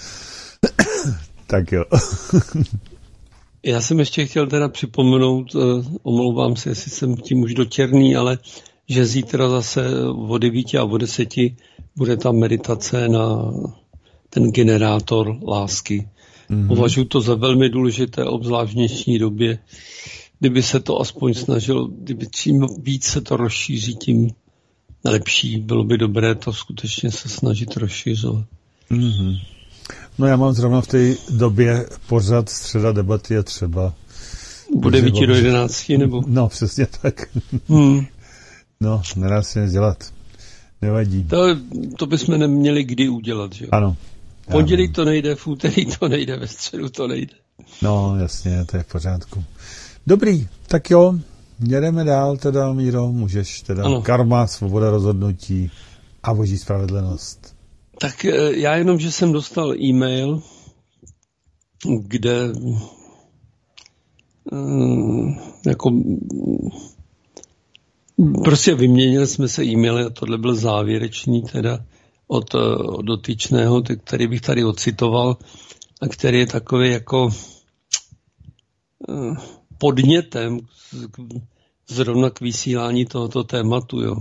B: Tak jo.
C: Já jsem ještě chtěl teda připomenout, uh, omlouvám se, jestli jsem tím už dotěrný, ale že zítra zase o devíti a o deseti bude ta meditace na ten generátor lásky. Mm-hmm. Považuji to za velmi důležité, obzvlášť v dnešní době. Kdyby se to aspoň snažilo, kdyby čím víc se to rozšíří, tím lepší. Bylo by dobré to skutečně se snažit rozšířovat.
B: Mm-hmm. No já mám zrovna v té době pořad středa debaty je třeba.
C: Bude devíti do jedenácti nebo?
B: No, přesně tak.
C: Hmm.
B: No, nedá se nic dělat. Nevadí.
C: To, to bychom neměli kdy udělat, že jo?
B: Ano.
C: V pondělí to nejde, v úterý to nejde, ve středu to nejde.
B: No, jasně, to je v pořádku. Dobrý, tak jo, jedeme dál teda, Míro, můžeš teda ano. Karma, svoboda rozhodnutí a boží spravedlnost.
C: Tak já jenom, že jsem dostal e-mail, kde um, jako prostě vyměnili jsme se e-maily a tohle byl závěrečný teda od, od dotyčného, který bych tady ocitoval a který je takový jako uh, podnětem zrovna k vysílání tohoto tématu, jo.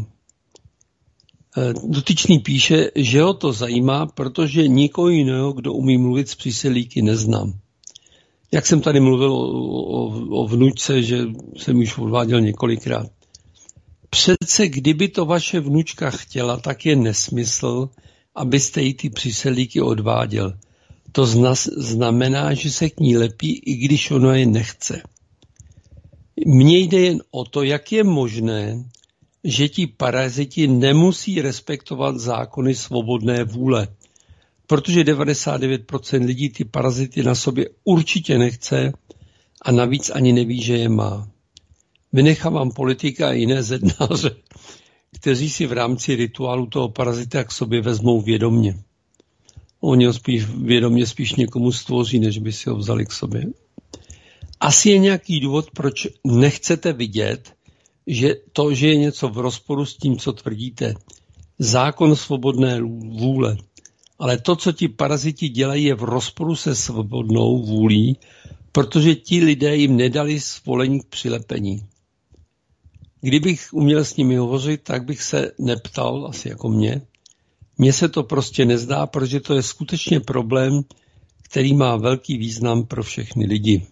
C: Dotyčný píše, že ho to zajímá, protože nikoho jiného, kdo umí mluvit s příselíky, neznám. Jak jsem tady mluvil o, o, o vnučce, že jsem už odváděl několikrát. Přece kdyby to vaše vnučka chtěla, tak je nesmysl, abyste jí ty příselíky odváděl. To znamená, že se k ní lepí, i když ona je nechce. Mně jde jen o to, jak je možné, že ti paraziti nemusí respektovat zákony svobodné vůle. Protože devadesát devět procent lidí ty parazity na sobě určitě nechce a navíc ani neví, že je má. Vynechávám politika a jiné zednáře, kteří si v rámci rituálu toho parazita k sobě vezmou vědomně. Oni ho spíš vědomně spíš někomu stvoří, než by si ho vzali k sobě. Asi je nějaký důvod, proč nechcete vidět, že to, že je něco v rozporu s tím, co tvrdíte. Zákon svobodné vůle. Ale to, co ti paraziti dělají, je v rozporu se svobodnou vůlí, protože ti lidé jim nedali svolení k přilepení. Kdybych uměl s nimi hovořit, tak bych se neptal, asi jako mě. Mně se to prostě nezdá, protože to je skutečně problém, který má velký význam pro všechny lidi.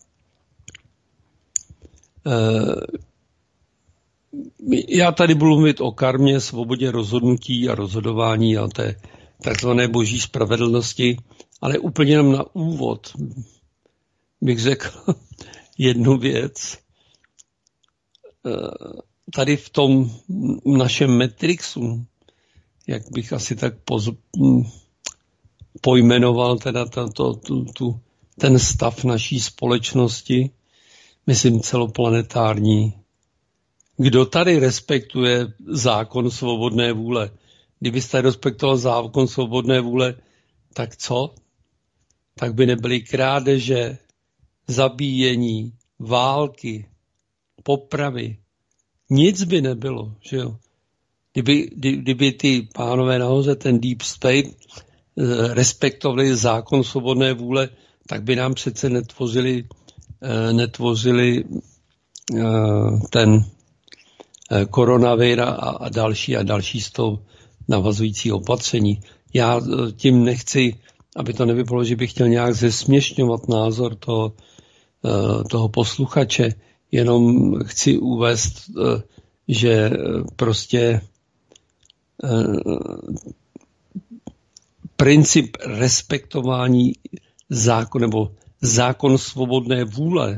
C: Já tady budu mluvit o karmě, svobodě rozhodnutí a rozhodování a té takzvané boží spravedlnosti, ale úplně jenom na úvod bych řekl jednu věc. Tady v tom našem Matrixu jak bych asi tak poz, pojmenoval teda to, to, tu, tu, ten stav naší společnosti, myslím celoplanetární. Kdo tady respektuje zákon svobodné vůle? Kdybyste respektoval zákon svobodné vůle, tak co? Tak by nebyly krádeže, zabíjení, války, popravy. Nic by nebylo, že jo? Kdyby, kdyby ty pánové nahoře, ten Deep State, respektovali zákon svobodné vůle, tak by nám přece netvořili, netvořili ten koronavir a další a další z toho navazující opatření. Já tím nechci, aby to nevypadalo, že bych chtěl nějak zesměšňovat názor toho, toho posluchače, jenom chci uvést, že prostě princip respektování zákon nebo zákon svobodné vůle.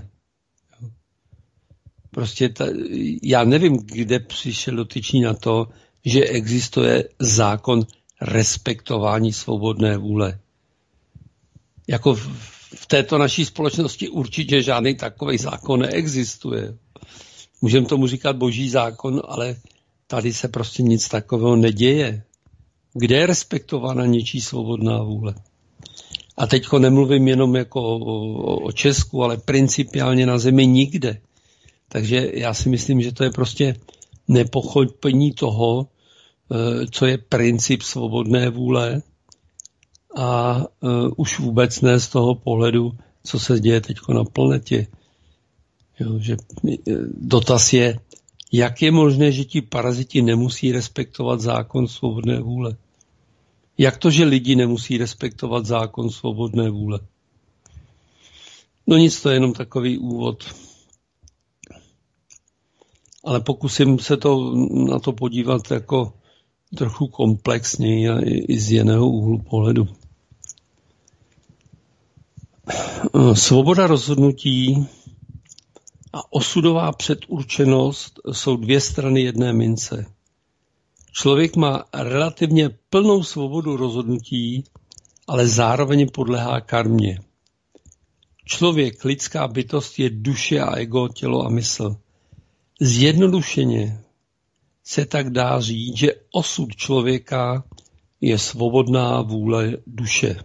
C: Prostě ta, já nevím, kde přišel dotyčný na to, že existuje zákon respektování svobodné vůle. Jako v, v této naší společnosti určitě žádný takový zákon neexistuje. Můžeme tomu říkat boží zákon, ale tady se prostě nic takového neděje. Kde je respektována něčí svobodná vůle? A teďko nemluvím jenom jako o, o Česku, ale principiálně na zemi nikde. Takže já si myslím, že to je prostě nepochopení toho, co je princip svobodné vůle a uh, už vůbec ne z toho pohledu, co se děje teďko na planetě. Jo, že dotaz je, jak je možné, že ti paraziti nemusí respektovat zákon svobodné vůle? Jak to, že lidi nemusí respektovat zákon svobodné vůle? No nic, to je jenom takový úvod. Ale pokusím se to, na to podívat jako trochu komplexněji a i, i z jiného úhlu pohledu. Svoboda rozhodnutí a osudová předurčenost jsou dvě strany jedné mince. Člověk má relativně plnou svobodu rozhodnutí, ale zároveň podléhá karmě. Člověk, lidská bytost, je duše a ego, tělo a mysl. Zjednodušeně se tak dá říct, že osud člověka je svobodná vůle duše.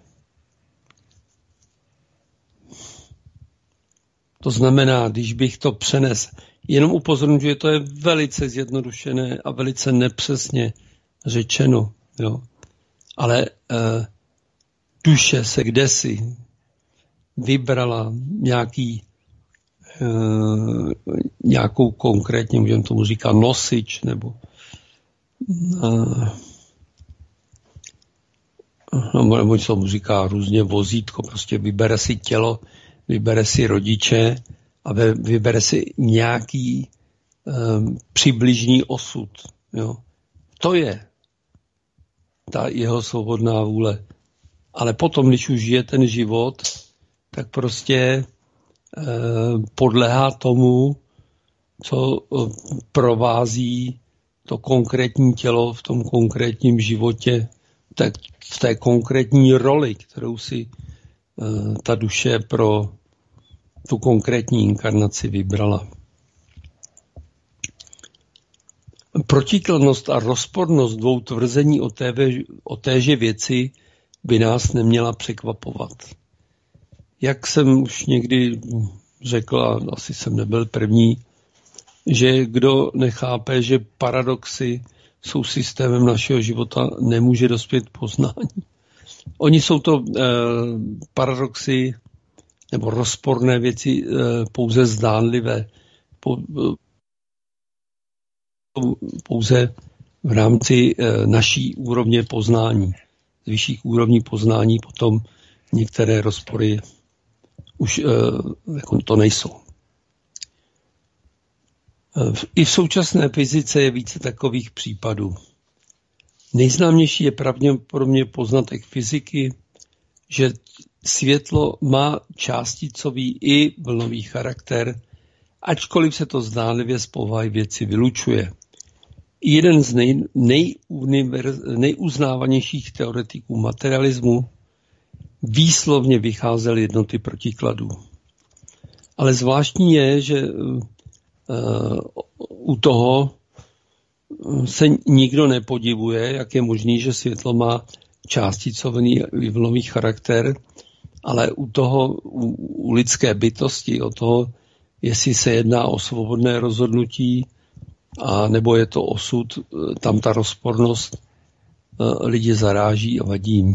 C: To znamená, když bych to přenes, jenom upozorňuji, že to je velice zjednodušené a velice nepřesně řečeno. Jo. Ale eh, duše se kdesi vybrala nějaký, eh, nějakou konkrétně, můžeme tomu říkat nosič, nebo eh, nebo se mu říká různě vozítko, prostě vybere si tělo, vybere si rodiče a vybere si nějaký um, přibližný osud. Jo. To je ta jeho svobodná vůle. Ale potom, když už žije ten život, tak prostě uh, podléhá tomu, co uh, provází to konkrétní tělo v tom konkrétním životě, tak v té konkrétní roli, kterou si uh, ta duše pro tu konkrétní inkarnaci vybrala. Protikladnost a rozpornost dvou tvrzení o, téve, o téže věci by nás neměla překvapovat. Jak jsem už někdy řekl, a asi jsem nebyl první, že kdo nechápe, že paradoxy jsou systémem našeho života, nemůže dospět poznání. Oni jsou to eh, paradoxy nebo rozporné věci pouze zdánlivé, pouze v rámci naší úrovně poznání. Z vyšších úrovní poznání potom některé rozpory už jako to nejsou. I v současné fyzice je více takových případů. Nejznámější je pravděpodobně poznatek fyziky, že světlo má částicový i vlnový charakter, ačkoliv se to zdánlivě z povahy věci vylučuje. jeden z nej, nejuniverz, nejuznávanějších teoretiků materialismu výslovně vycházel jednoty protikladů. Ale zvláštní je, že uh, u toho se nikdo nepodivuje, jak je možný, že světlo má částicový vlnový charakter, ale u toho, u, u lidské bytosti, o toho, jestli se jedná o svobodné rozhodnutí, a nebo je to osud, tam ta rozpornost lidi zaráží a vadí.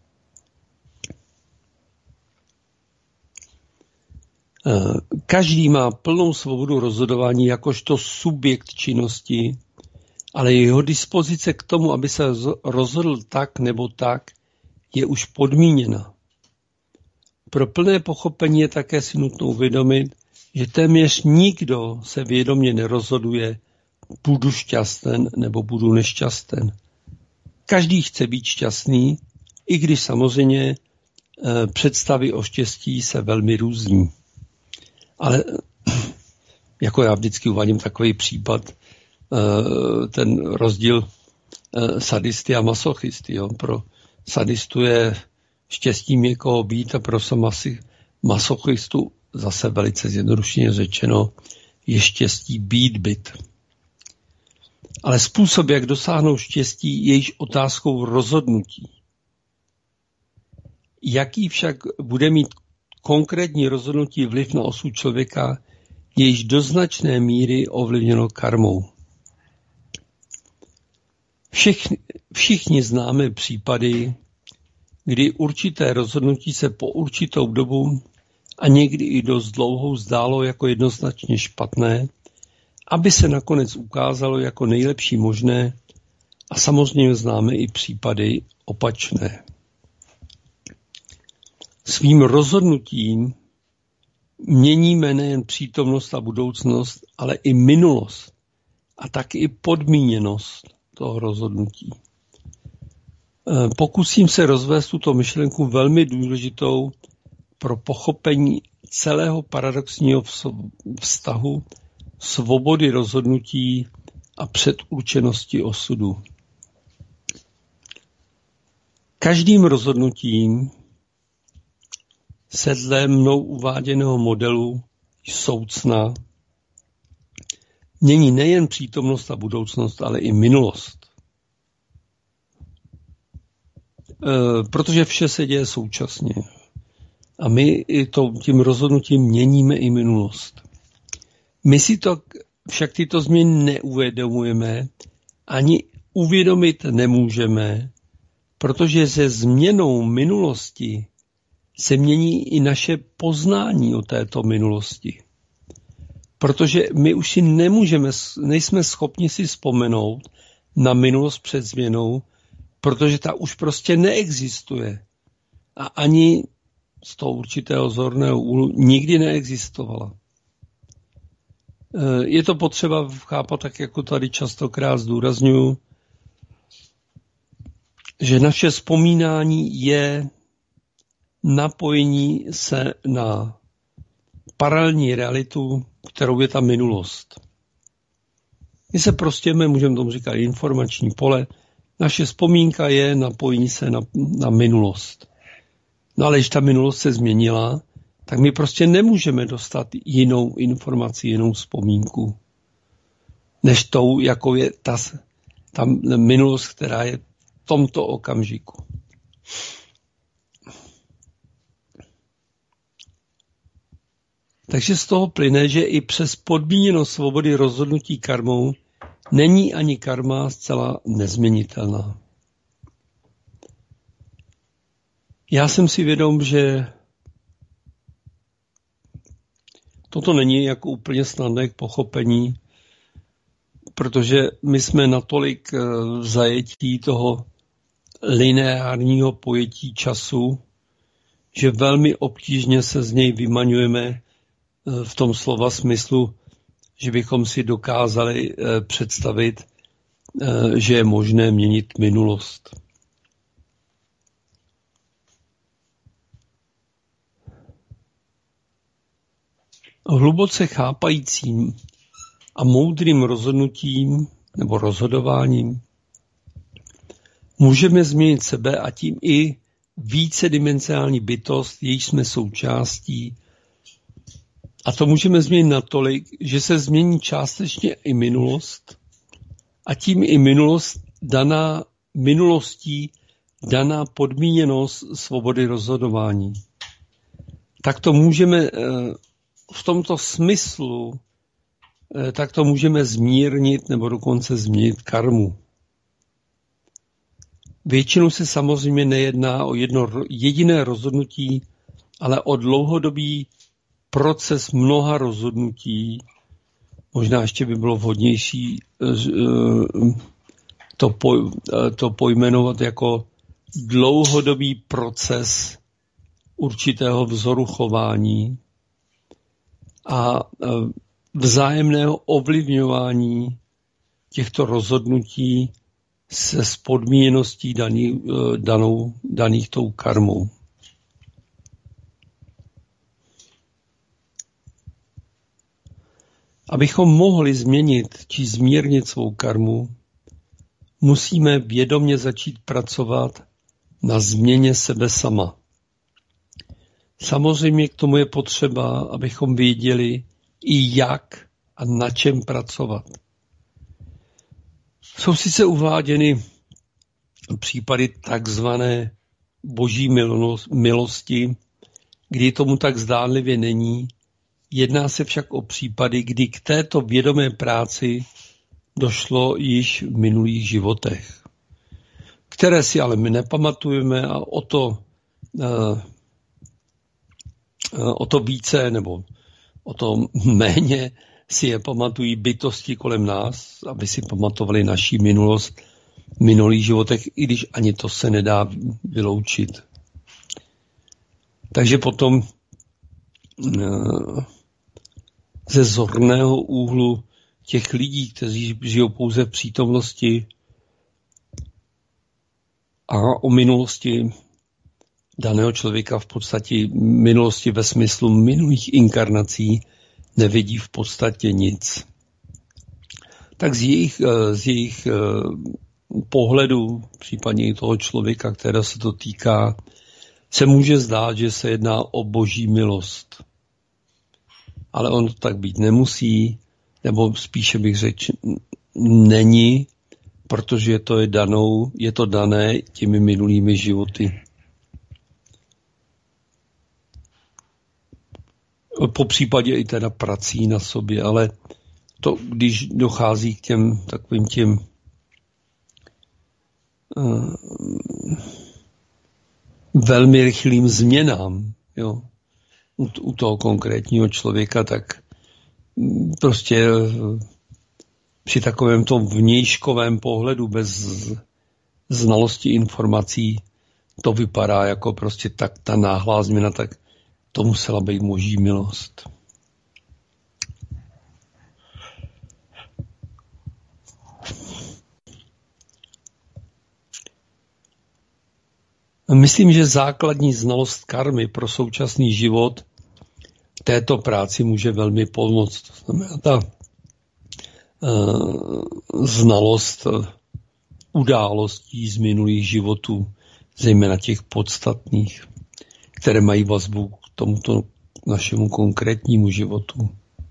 C: Každý má plnou svobodu rozhodování jakožto subjekt činnosti, ale jeho dispozice k tomu, aby se rozhodl tak nebo tak, je už podmíněna. Pro plné pochopení je také si nutno uvědomit, že téměř nikdo se vědomě nerozhoduje, budu šťasten nebo budu nešťasten. Každý chce být šťastný, i když samozřejmě představy o štěstí se velmi různí. Ale jako já vždycky uvádím takový případ, ten rozdíl sadisty a masochisty. Jo. Pro sadistu je štěstím někoho být a pro masochistu zase velice zjednodušeně řečeno je štěstí být byt. Ale způsob, jak dosáhnout štěstí, je již otázkou rozhodnutí. Jaký však bude mít konkrétní rozhodnutí vliv na osud člověka, je již do značné míry ovlivněno karmou. Všichni, všichni známe případy, kdy určité rozhodnutí se po určitou dobu a někdy i dost dlouhou zdálo jako jednoznačně špatné, aby se nakonec ukázalo jako nejlepší možné, a samozřejmě známe i případy opačné. Svým rozhodnutím měníme nejen přítomnost a budoucnost, ale i minulost a tak i podmíněnost toho rozhodnutí. Pokusím se rozvést tuto myšlenku velmi důležitou pro pochopení celého paradoxního vztahu svobody rozhodnutí a předurčenosti osudu. Každým rozhodnutím se dle mnou uváděného modelu soucna mění nejen přítomnost a budoucnost, ale i minulost. E, protože vše se děje současně. A my to, tím rozhodnutím měníme i minulost. My si to však tyto změny neuvědomujeme, ani uvědomit nemůžeme, protože se změnou minulosti se mění i naše poznání o této minulosti. Protože my už si nemůžeme, nejsme schopni si vzpomenout na minulost před změnou, protože ta už prostě neexistuje. A ani z toho určitého zorného úhlu nikdy neexistovala. Je to potřeba chápat tak, jako tady častokrát zdůrazňuji, že naše vzpomínání je napojení se na paralelní realitu, kterou je ta minulost. My se prostě, my můžeme tomu říkat informační pole, naše vzpomínka je napojení se na, na minulost. No ale když ta minulost se změnila, tak my prostě nemůžeme dostat jinou informaci, jinou vzpomínku, než tou, jakou je ta, ta minulost, která je v tomto okamžiku. Takže z toho plyne, že i přes podmíněnost svobody rozhodnutí karmou není ani karma zcela nezměnitelná. Já jsem si vědom, že toto není jako úplně snadné k pochopení, protože my jsme natolik v zajetí toho lineárního pojetí času, že velmi obtížně se z něj vymaňujeme v tom slova smyslu, že bychom si dokázali představit, že je možné měnit minulost. Hluboce chápajícím a moudrým rozhodnutím nebo rozhodováním. Můžeme změnit sebe a tím i vícedimenziální bytost, jejíž jsme součástí. A to můžeme změnit natolik, že se změní částečně i minulost a tím i minulost daná minulostí, daná podmíněnost svobody rozhodování. Tak to můžeme v tomto smyslu, tak to můžeme zmírnit nebo dokonce změnit karmu. Většinou se samozřejmě nejedná o jedno jediné rozhodnutí, ale o dlouhodobý proces mnoha rozhodnutí. Možná ještě by bylo vhodnější to, poj, to pojmenovat jako dlouhodobý proces určitého vzoru chování a vzájemného ovlivňování těchto rozhodnutí se s podmíněností daný, danou, daných tou karmou. Abychom mohli změnit či zmírnit svou karmu, musíme vědomě začít pracovat na změně sebe sama. Samozřejmě k tomu je potřeba, abychom věděli i jak a na čem pracovat. Jsou sice uváděny případy takzvané boží milosti, kdy tomu tak zdánlivě není. Jedná se však o případy, kdy k této vědomé práci došlo již v minulých životech, které si ale my nepamatujeme a o to, o to více nebo o to méně si je pamatují bytosti kolem nás, aby si pamatovali naši minulost v minulých životech, i když ani to se nedá vyloučit. Takže potom ze zorného úhlu těch lidí, kteří žijou pouze v přítomnosti a o minulosti daného člověka, v podstatě minulosti ve smyslu minulých inkarnací, nevidí v podstatě nic. Tak z jejich, z jejich pohledu, případně i toho člověka, kterého se to týká, se může zdát, že se jedná o boží milost. Ale on to tak být nemusí, nebo spíše bych řekl, není, protože to je danou, je to dané těmi minulými životy. Po případě i teda prací na sobě, ale to, když dochází k těm takovým těm uh, velmi rychlým změnám, jo, u, u toho konkrétního člověka, tak prostě při takovém tom vnějškovém pohledu bez znalosti informací to vypadá jako prostě tak ta náhlá změna, tak to musela být boží milost. Myslím, že základní znalost karmy pro současný život této práci může velmi pomoct. To znamená ta uh, znalost uh, událostí z minulých životů, zejména těch podstatných, které mají vazbu k tomuto našemu konkrétnímu životu.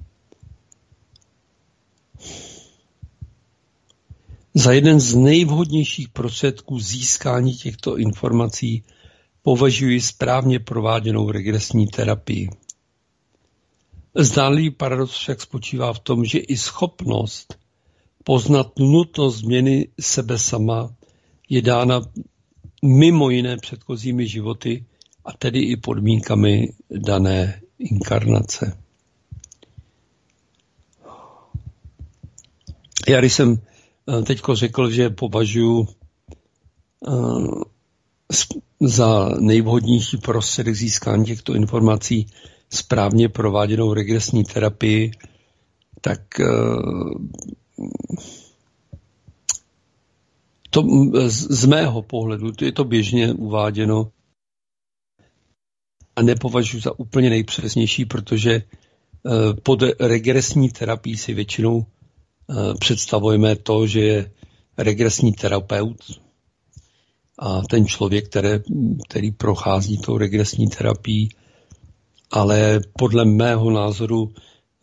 C: Za jeden z nejvhodnějších prostředků získání těchto informací považuji správně prováděnou regresní terapii. Zdánlivý paradox však spočívá v tom, že i schopnost poznat nutnost změny sebe sama je dána mimo jiné předchozími životy a tedy i podmínkami dané inkarnace. Já když jsem teďko řekl, že považuji za nejvhodnější prostředek získání těchto informací správně prováděnou regresní terapii, tak to z mého pohledu je to běžně uváděno a nepovažuji za úplně nejpřesnější, protože pod regresní terapii si většinou představujeme to, že je regresní terapeut a ten člověk, které, který prochází tou regresní terapií, ale podle mého názoru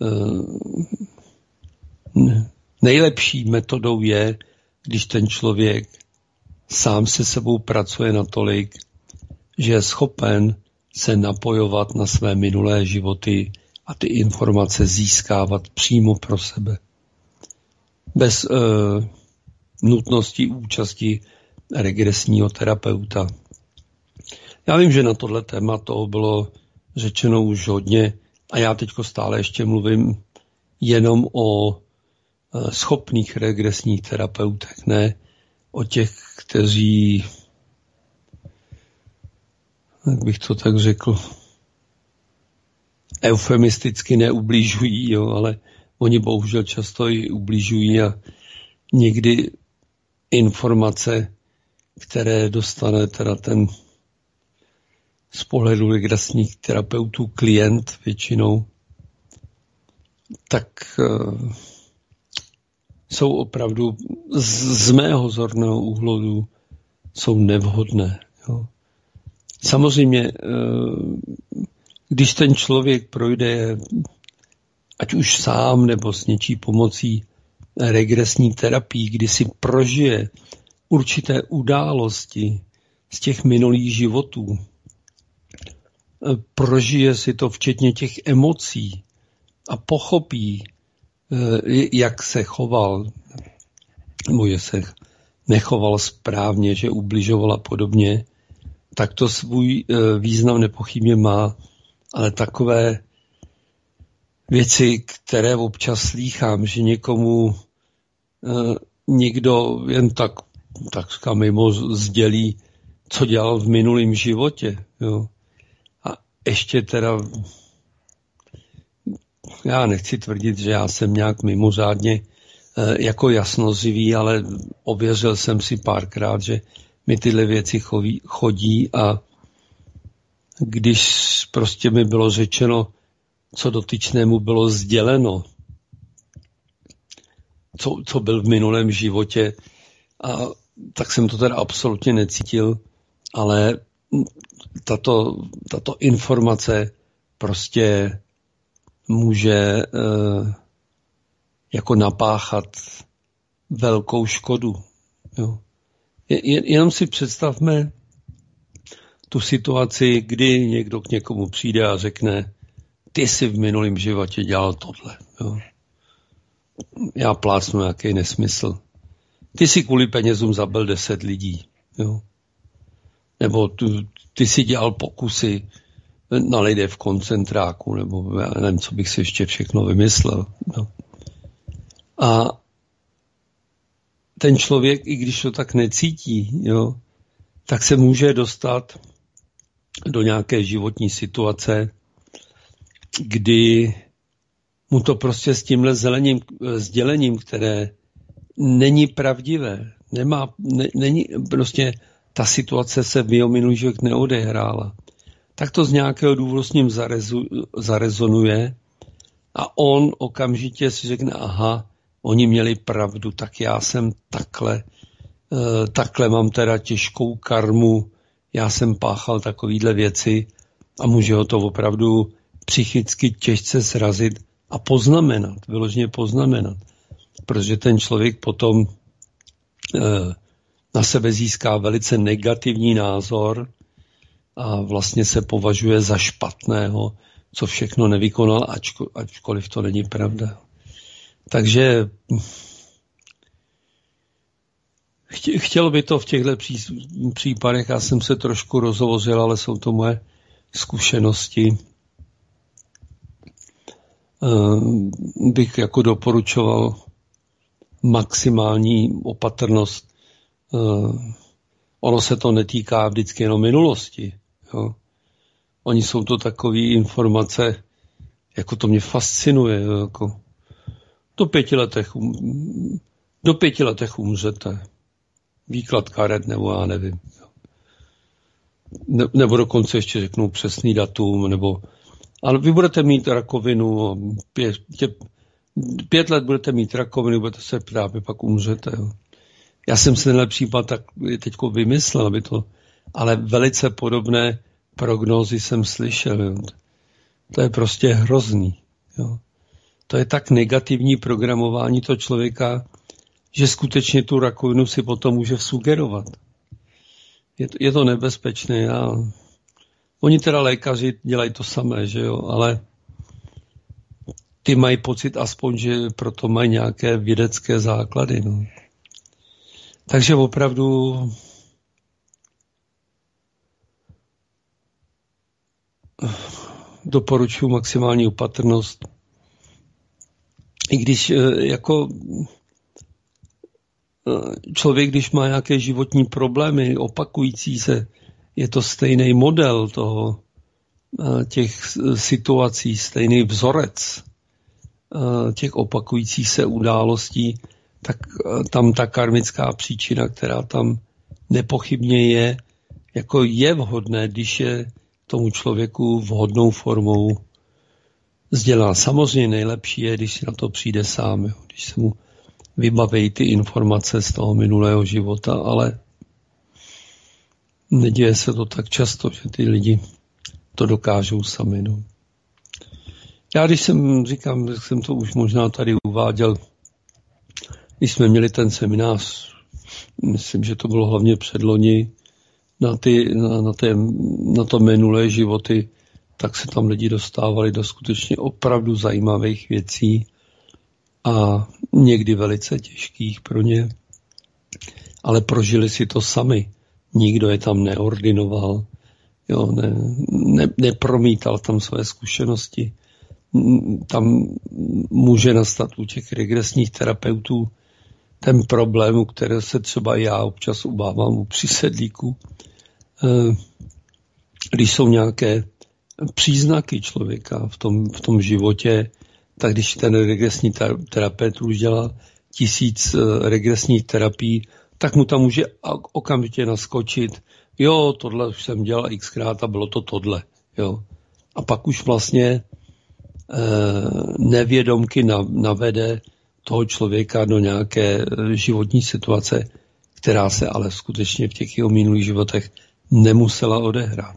C: nejlepší metodou je, když ten člověk sám se sebou pracuje natolik, že je schopen se napojovat na své minulé životy a ty informace získávat přímo pro sebe. Bez uh, nutnosti účasti regresního terapeuta. Já vím, že na tohle téma toho bylo řečeno už hodně a já teďko stále ještě mluvím jenom o uh, schopných regresních terapeutech, ne o těch, kteří, jak bych to tak řekl, eufemisticky neublížují, jo, ale oni bohužel často i ubližují a někdy informace, které dostane teda ten z pohledu regresních terapeutů klient většinou, tak uh, jsou opravdu z, z mého zorného úhlu jsou nevhodné. Jo. Samozřejmě, uh, když ten člověk projde, ať už sám nebo s něčí pomocí regresní terapii, kdy si prožije určité události z těch minulých životů, prožije si to včetně těch emocí a pochopí, jak se choval, nebo že se nechoval správně, že ubližoval a podobně, tak to svůj význam nepochybně má, ale takové věci, které občas slýchám, že někomu eh, někdo jen tak, takřka mimo sdělí, co dělal v minulém životě. Jo. A ještě teda, já nechci tvrdit, že já jsem nějak mimořádně eh, jako jasnozivý, ale ověřil jsem si párkrát, že mi tyhle věci chodí, chodí a když prostě mi bylo řečeno, co dotyčnému bylo sděleno, co, co byl v minulém životě, a tak jsem to teda absolutně necítil, ale tato, tato informace prostě může eh, jako napáchat velkou škodu. Jo. Jen, jenom si představme tu situaci, kdy někdo k někomu přijde a řekne, ty jsi v minulém životě dělal tohle. Jo. Já plácnu nějaký nesmysl. Ty jsi kvůli penězům zabil deset lidí. Jo. Nebo tu, ty jsi dělal pokusy na lidé v koncentráku, nebo já nevím, co bych si ještě všechno vymyslel. Jo. A ten člověk, i když to tak necítí, jo, tak se může dostat do nějaké životní situace, kdy mu to prostě s tímhle zelením, sdělením, které není pravdivé, nemá, ne, není, prostě ta situace se v jeho minulý život neodehrála, tak to z nějakého důvodu s ním zarezu, zarezonuje a on okamžitě si řekne, aha, oni měli pravdu, tak já jsem takhle, takhle mám teda těžkou karmu, já jsem páchal takovýhle věci a může ho to opravdu psychicky těžce srazit a poznamenat, vyloženě poznamenat. Protože ten člověk potom eh, na sebe získá velice negativní názor a vlastně se považuje za špatného, co všechno nevykonal, ačko, ačkoliv to není pravda. Takže chtěl by to v těchto případech, já jsem se trošku rozhovořil, ale jsou to moje zkušenosti, bych jako doporučoval maximální opatrnost. Ono se to netýká vždycky jenom minulosti. Jo. Oni jsou to takové informace, jako to mě fascinuje. Jo, jako do pěti letech, um, do pěti letech umřete. Výklad karet, nebo já nevím. Ne, nebo dokonce ještě řeknu přesný datum, nebo ale vy budete mít rakovinu, pě, tě, Pět let budete mít rakovinu, budete se právě pak umřete. Jo. Já jsem si tenhle případ tak teďko vymyslel, aby to, ale velice podobné prognózy jsem slyšel. Jo. To je prostě hrozný. Jo. To je tak negativní programování toho člověka, že skutečně tu rakovinu si potom může sugerovat. Je to, je to nebezpečné. A oni teda lékaři dělají to samé, že jo, ale ty mají pocit aspoň, že proto mají nějaké vědecké základy. No. Takže opravdu doporučuji maximální opatrnost. I když jako člověk, když má nějaké životní problémy, opakující se, je to stejný model toho, těch situací, stejný vzorec těch opakujících se událostí, tak tam ta karmická příčina, která tam nepochybně je, jako je vhodné, když je tomu člověku vhodnou formou sdělá. Samozřejmě nejlepší je, když si na to přijde sám, jo, když se mu vybaví ty informace z toho minulého života, ale neděje se to tak často, že ty lidi to dokážou sami. No. Já když jsem, říkám, jsem to už možná tady uváděl, když jsme měli ten seminář, myslím, že to bylo hlavně předloni, na, ty, na, na, té, na to minulé životy, tak se tam lidi dostávali do skutečně opravdu zajímavých věcí a někdy velice těžkých pro ně, ale prožili si to sami. Nikdo je tam neordinoval, jo, ne, ne, nepromítal tam své zkušenosti. Tam může nastat u těch regresních terapeutů ten problém, který se třeba já občas obávám u přísedlíků, když jsou nějaké příznaky člověka v tom, v tom životě, tak když ten regresní terapeut už dělá tisíc regresních terapií, tak mu tam může okamžitě naskočit, jo, tohle už jsem dělal xkrát a bylo to tohle. Jo. A pak už vlastně eh, nevědomky navede toho člověka do nějaké životní situace, která se ale skutečně v těch jeho minulých životech nemusela odehrát.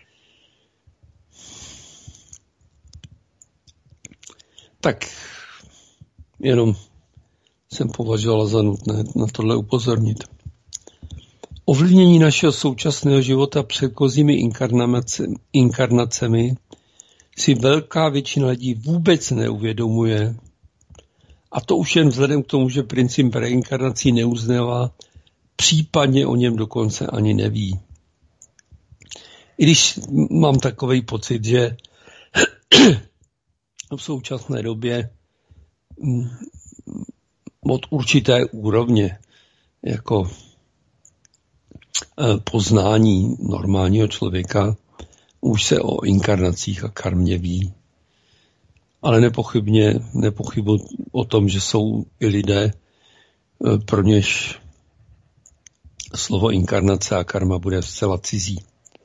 C: Tak jenom jsem považoval za nutné na tohle upozornit. Ovlivnění našeho současného života předchozími inkarnacemi si velká většina lidí vůbec neuvědomuje, a to už jen vzhledem k tomu, že princip reinkarnací neuznává, případně o něm dokonce ani neví. I když mám takový pocit, že v současné době od určité úrovně jako poznání normálního člověka už se o inkarnacích a karmě ví. Ale nepochybně nepochybuji o tom, že jsou i lidé, pro něž slovo inkarnace a karma bude zcela cizí.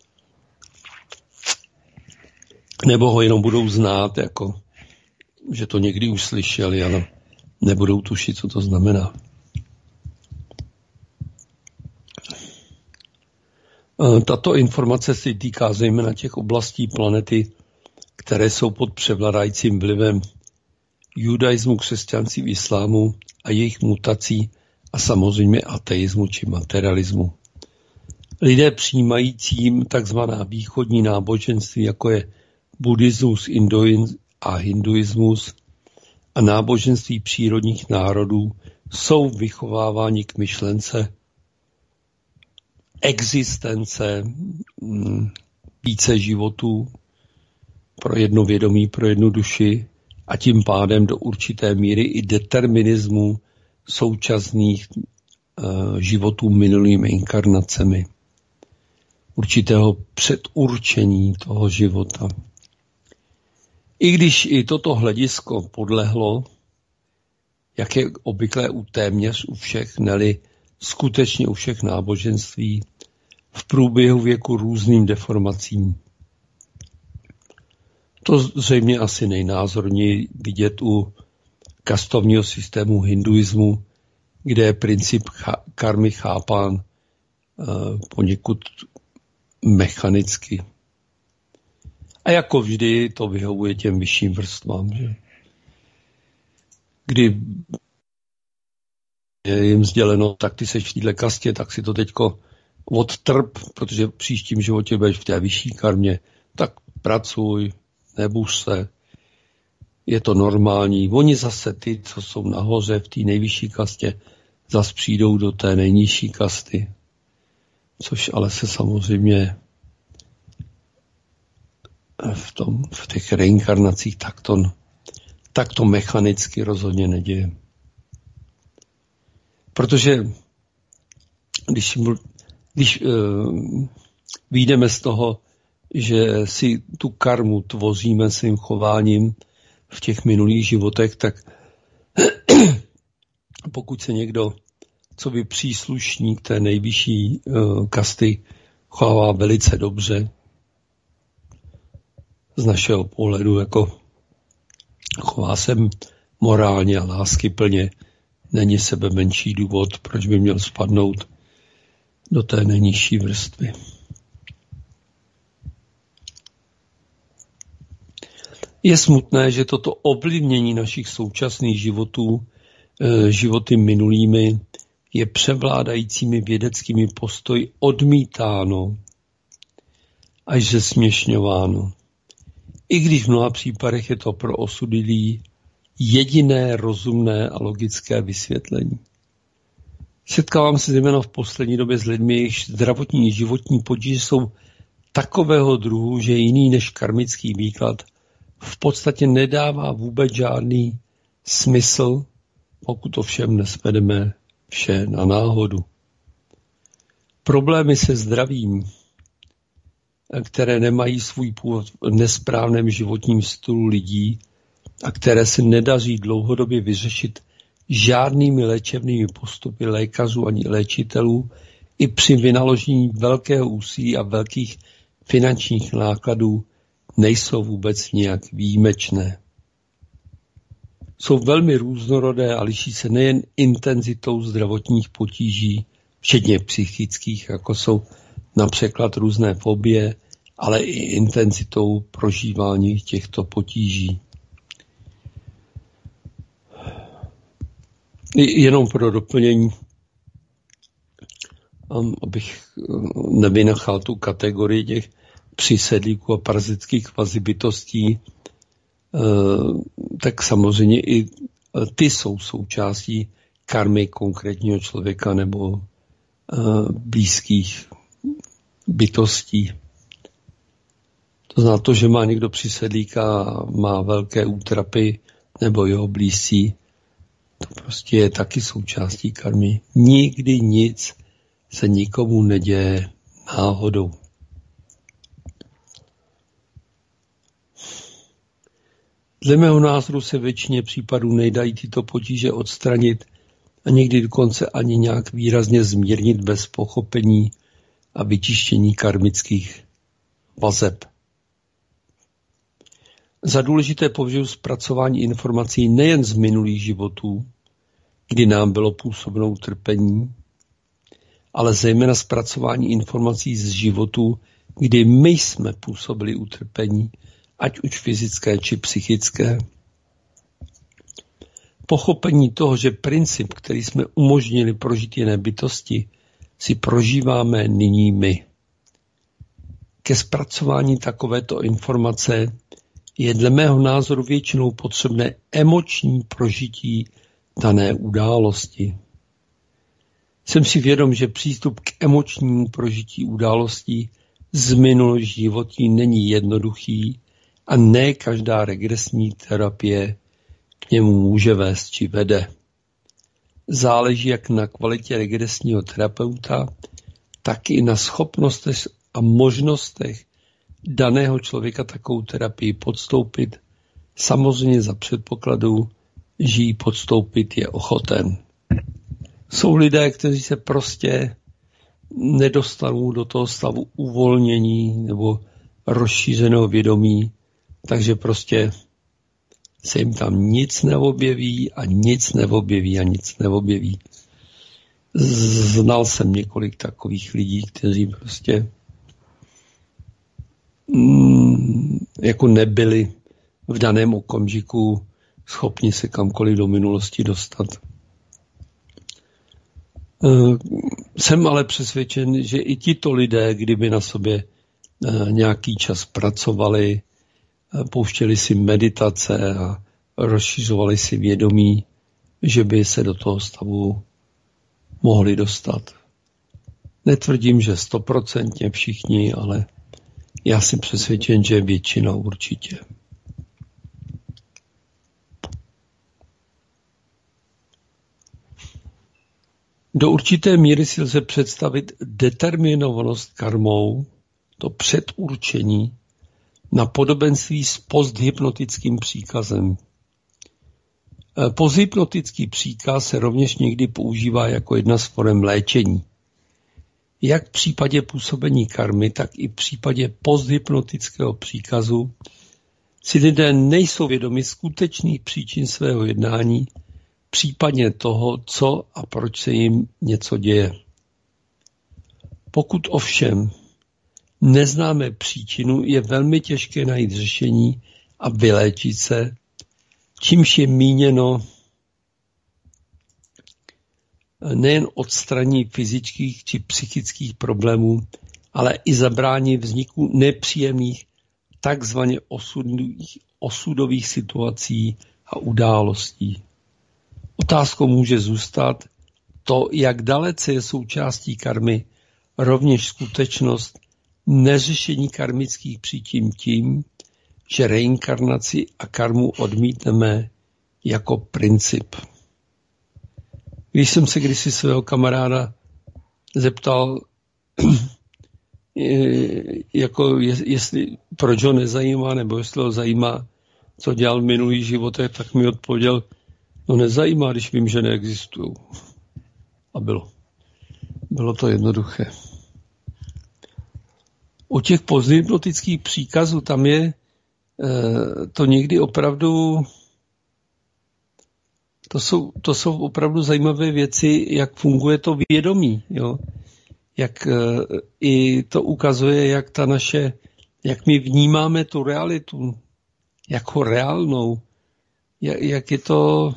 C: Nebo ho jenom budou znát, jako, že to někdy už slyšeli, ale nebudou tušit, co to znamená. Tato informace se týká zejména těch oblastí planety, které jsou pod převládajícím vlivem judaismu, křesťanství, islámu a jejich mutací a samozřejmě ateismu či materialismu. Lidé přijímajícím takzvaná východní náboženství, jako je buddhismus a hinduismus a náboženství přírodních národů, jsou vychováváni k myšlence existence více životů pro jedno vědomí, pro jednu duši a tím pádem do určité míry i determinismu současných uh, životů minulými inkarnacemi, určitého předurčení toho života. I když i toto hledisko podlehlo, jak je obvyklé u téměř u všech, neli skutečně u všech náboženství, v průběhu věku různým deformacím. To zřejmě asi nejnázorněji vidět u kastovního systému hinduismu, kde je princip karmy chápán uh, poněkud mechanicky. A jako vždy to vyhovuje těm vyšším vrstvám, že? Kdy je jim sděleno, tak ty seš v této kastě, tak si to teďko odtrp, protože v příštím životě budeš v té vyšší karmě, tak pracuj, nebuš se, je to normální. Oni zase ty, co jsou nahoře v té nejvyšší kastě, zase přijdou do té nejnižší kasty, což ale se samozřejmě v, tom, v těch reinkarnacích takto, takto mechanicky rozhodně neděje. Protože když, když uh, vyjdeme z toho, že si tu karmu tvoříme svým chováním v těch minulých životech, tak pokud se někdo, co by příslušník té nejvyšší uh, kasty, chová velice dobře, z našeho pohledu, jako chová se morálně a láskyplně, není sebe menší důvod, proč by měl spadnout do té nejnižší vrstvy. Je smutné, že toto ovlivnění našich současných životů, životy minulými, je převládajícími vědeckými postoji odmítáno až zesměšňováno. I když v mnoha případech je to pro osudilý jediné rozumné a logické vysvětlení. Setkávám se zejména v poslední době s lidmi, jejichž zdravotní i životní potíže jsou takového druhu, že jiný než karmický výklad v podstatě nedává vůbec žádný smysl, pokud ovšem nesvedeme vše na náhodu. Problémy se zdravím, které nemají svůj původ v nesprávném životním stylu lidí a které se nedaří dlouhodobě vyřešit žádnými léčebnými postupy lékařů ani léčitelů i při vynaložení velkého úsilí a velkých finančních nákladů, nejsou vůbec nějak výjimečné. Jsou velmi různorodé a liší se nejen intenzitou zdravotních potíží, včetně psychických, jako jsou například různé fobie, ale i intenzitou prožívání těchto potíží. Jenom pro doplnění, abych nevynechal tu kategorii těch přisedlíků a parazitských kvazibytostí, tak samozřejmě i ty jsou součástí karmy konkrétního člověka nebo blízkých bytostí. To znamená to, že má někdo přisedlíka a má velké útrapy nebo jeho blízcí, to prostě je taky součástí karmy. Nikdy nic se nikomu neděje náhodou. Dle mého názoru se většině případů nejdají tyto potíže odstranit a někdy dokonce ani nějak výrazně zmírnit bez pochopení a vyčištění karmických vazeb. Za důležité považuji zpracování informací nejen z minulých životů, kdy nám bylo působeno utrpení, ale zejména zpracování informací z životů, kdy my jsme působili utrpení, ať už fyzické či psychické. Pochopení toho, že princip, který jsme umožnili prožít jiné bytosti, si prožíváme nyní my. Ke zpracování takovéto informace je dle mého názoru většinou potřebné emoční prožití dané události. Jsem si vědom, že přístup k emočnímu prožití událostí z minulého životí není jednoduchý a ne každá regresní terapie k němu může vést či vede. Záleží jak na kvalitě regresního terapeuta, tak i na schopnostech a možnostech daného člověka takovou terapii podstoupit, samozřejmě za předpokladu, že ji podstoupit je ochoten. Jsou lidé, kteří se prostě nedostanou do toho stavu uvolnění nebo rozšířeného vědomí, takže prostě se jim tam nic neobjeví a nic neobjeví a nic neobjeví. Znal jsem několik takových lidí, kteří prostě mm, jako nebyli v daném okamžiku schopni se kamkoliv do minulosti dostat. Jsem ale přesvědčen, že i tito lidé, kdyby na sobě nějaký čas pracovali, pouštěli si meditace a rozšiřovali si vědomí, že by se do toho stavu mohli dostat. Netvrdím, že stoprocentně všichni, ale já jsem přesvědčen, že většina určitě. Do určité míry si lze představit determinovanost karmou, to předurčení, na podobenství s posthypnotickým příkazem. Posthypnotický příkaz se rovněž někdy používá jako jedna z forem léčení. Jak v případě působení karmy, tak i v případě posthypnotického příkazu si lidé nejsou vědomi skutečných příčin svého jednání, případně toho, co a proč se jim něco děje. Pokud ovšem neznáme příčinu, je velmi těžké najít řešení a vyléčit se, čímž je míněno nejen odstranění fyzických či psychických problémů, ale i zabrání vzniku nepříjemných, takzvaně osudových, osudových situací a událostí. Otázkou může zůstat to, jak dalece je součástí karmy rovněž skutečnost neřešení karmických příčin tím, že reinkarnaci a karmu odmítneme jako princip. Když jsem se kdysi svého kamaráda zeptal, jako jestli, proč ho nezajímá, nebo jestli ho zajímá, co dělal v minulých životech, tak mi odpověděl, no nezajímá, když vím, že neexistují. A bylo. Bylo to jednoduché. U těch posthypnotických příkazů tam je to někdy opravdu, to jsou, to jsou opravdu zajímavé věci, jak funguje to vědomí, jo? Jak i to ukazuje, jak ta naše, jak my vnímáme tu realitu, jako reálnou, jak, jak je to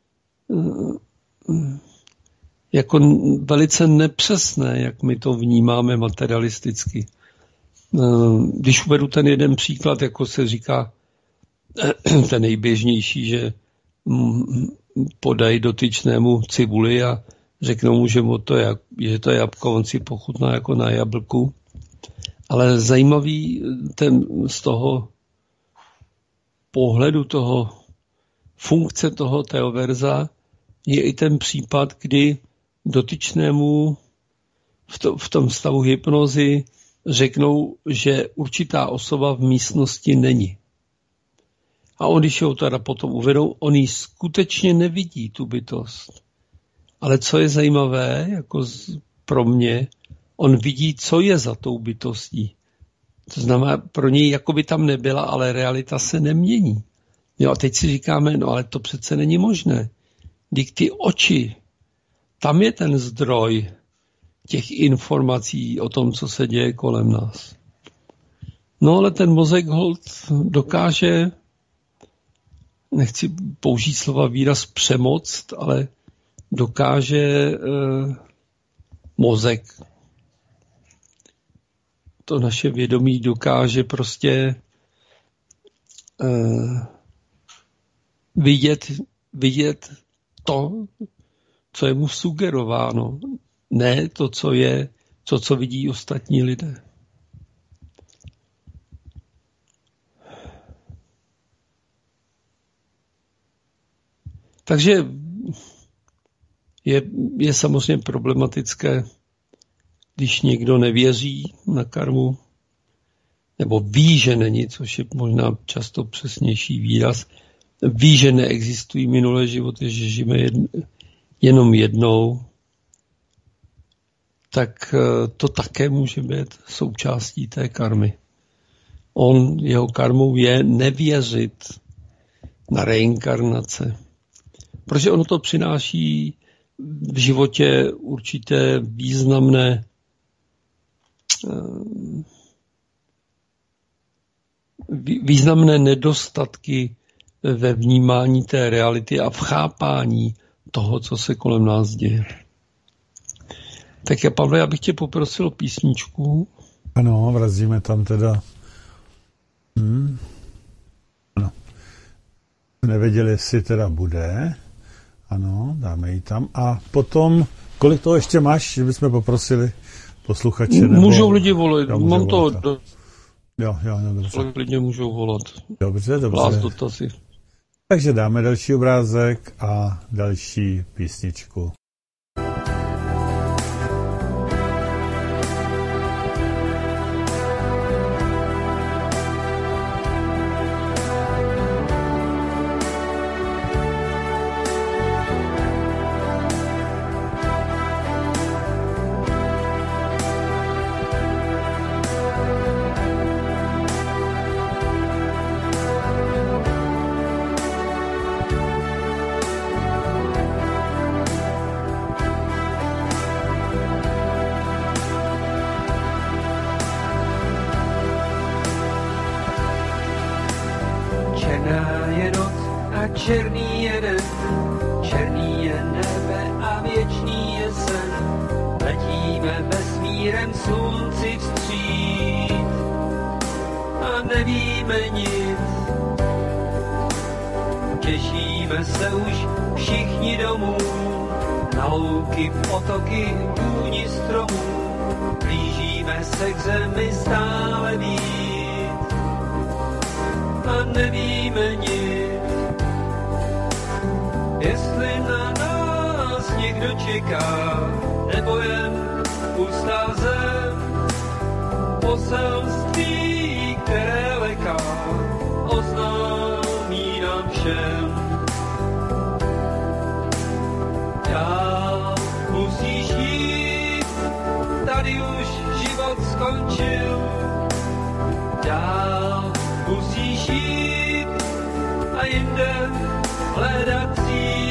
C: jako velice nepřesné, jak my to vnímáme materialisticky. Když uvedu ten jeden příklad, jako se říká, ten nejběžnější, že podají dotyčnému cibuli a řeknou mu, že, mu to je, že to je jabko, on si pochutná jako na jablku. Ale zajímavý ten z toho pohledu toho funkce toho teoverza je i ten případ, kdy dotyčnému v, to, v tom stavu hypnozy řeknou, že určitá osoba v místnosti není. A on, když ho teda potom uvedou, on ji skutečně nevidí, tu bytost. Ale co je zajímavé, jako z, pro mě, on vidí, co je za tou bytostí. To znamená, pro něj jako by tam nebyla, ale realita se nemění. Jo, a teď si říkáme, no ale to přece není možné. Když ty oči, tam je ten zdroj těch informací o tom, co se děje kolem nás. No ale ten mozek hold dokáže, nechci použít slova výraz přemoct, ale dokáže eh, mozek, to naše vědomí dokáže prostě eh, vidět, vidět to, co je mu sugerováno, ne to, co je, to, co vidí ostatní lidé. Takže je, je samozřejmě problematické, když někdo nevěří na karmu, nebo ví, že není, což je možná často přesnější výraz, ví, že neexistují minulé životy, že žijeme jedn, jenom jednou, tak to také může být součástí té karmy. On, jeho karmou je nevěřit na reinkarnace. Protože ono to přináší v životě určité významné významné nedostatky ve vnímání té reality a v chápání toho, co se kolem nás děje. Tak já, Pavle, já bych tě poprosil o písničku.
B: Ano, vrazíme tam teda. Hmm. Ano. Nevěděli, jestli teda bude. Ano, dáme ji tam. A potom, kolik toho ještě máš, že bychom poprosili posluchače? Nebo...
C: Můžou lidi volit.
B: Jo,
C: Mám to...
B: volat, jo, jo, no, dobře.
C: Lidi můžou volat.
B: Dobře, dobře. Takže dáme další obrázek a další písničku.
D: Černý je den, černý je nebe a věčný je sen. Letíme vesmírem slunci vstříc a nevíme nic. Těšíme se už všichni domů, na louky, potoky, kůni stromů. Blížíme se k zemi stále víc a nevíme nic. Jestli na nás někdo čeká, nebo jen pustá zem, poselství, které leká, oznámí nám všem. Dál musíš jít, tady už život skončil. Dál musíš jít a jinde hledat cíl.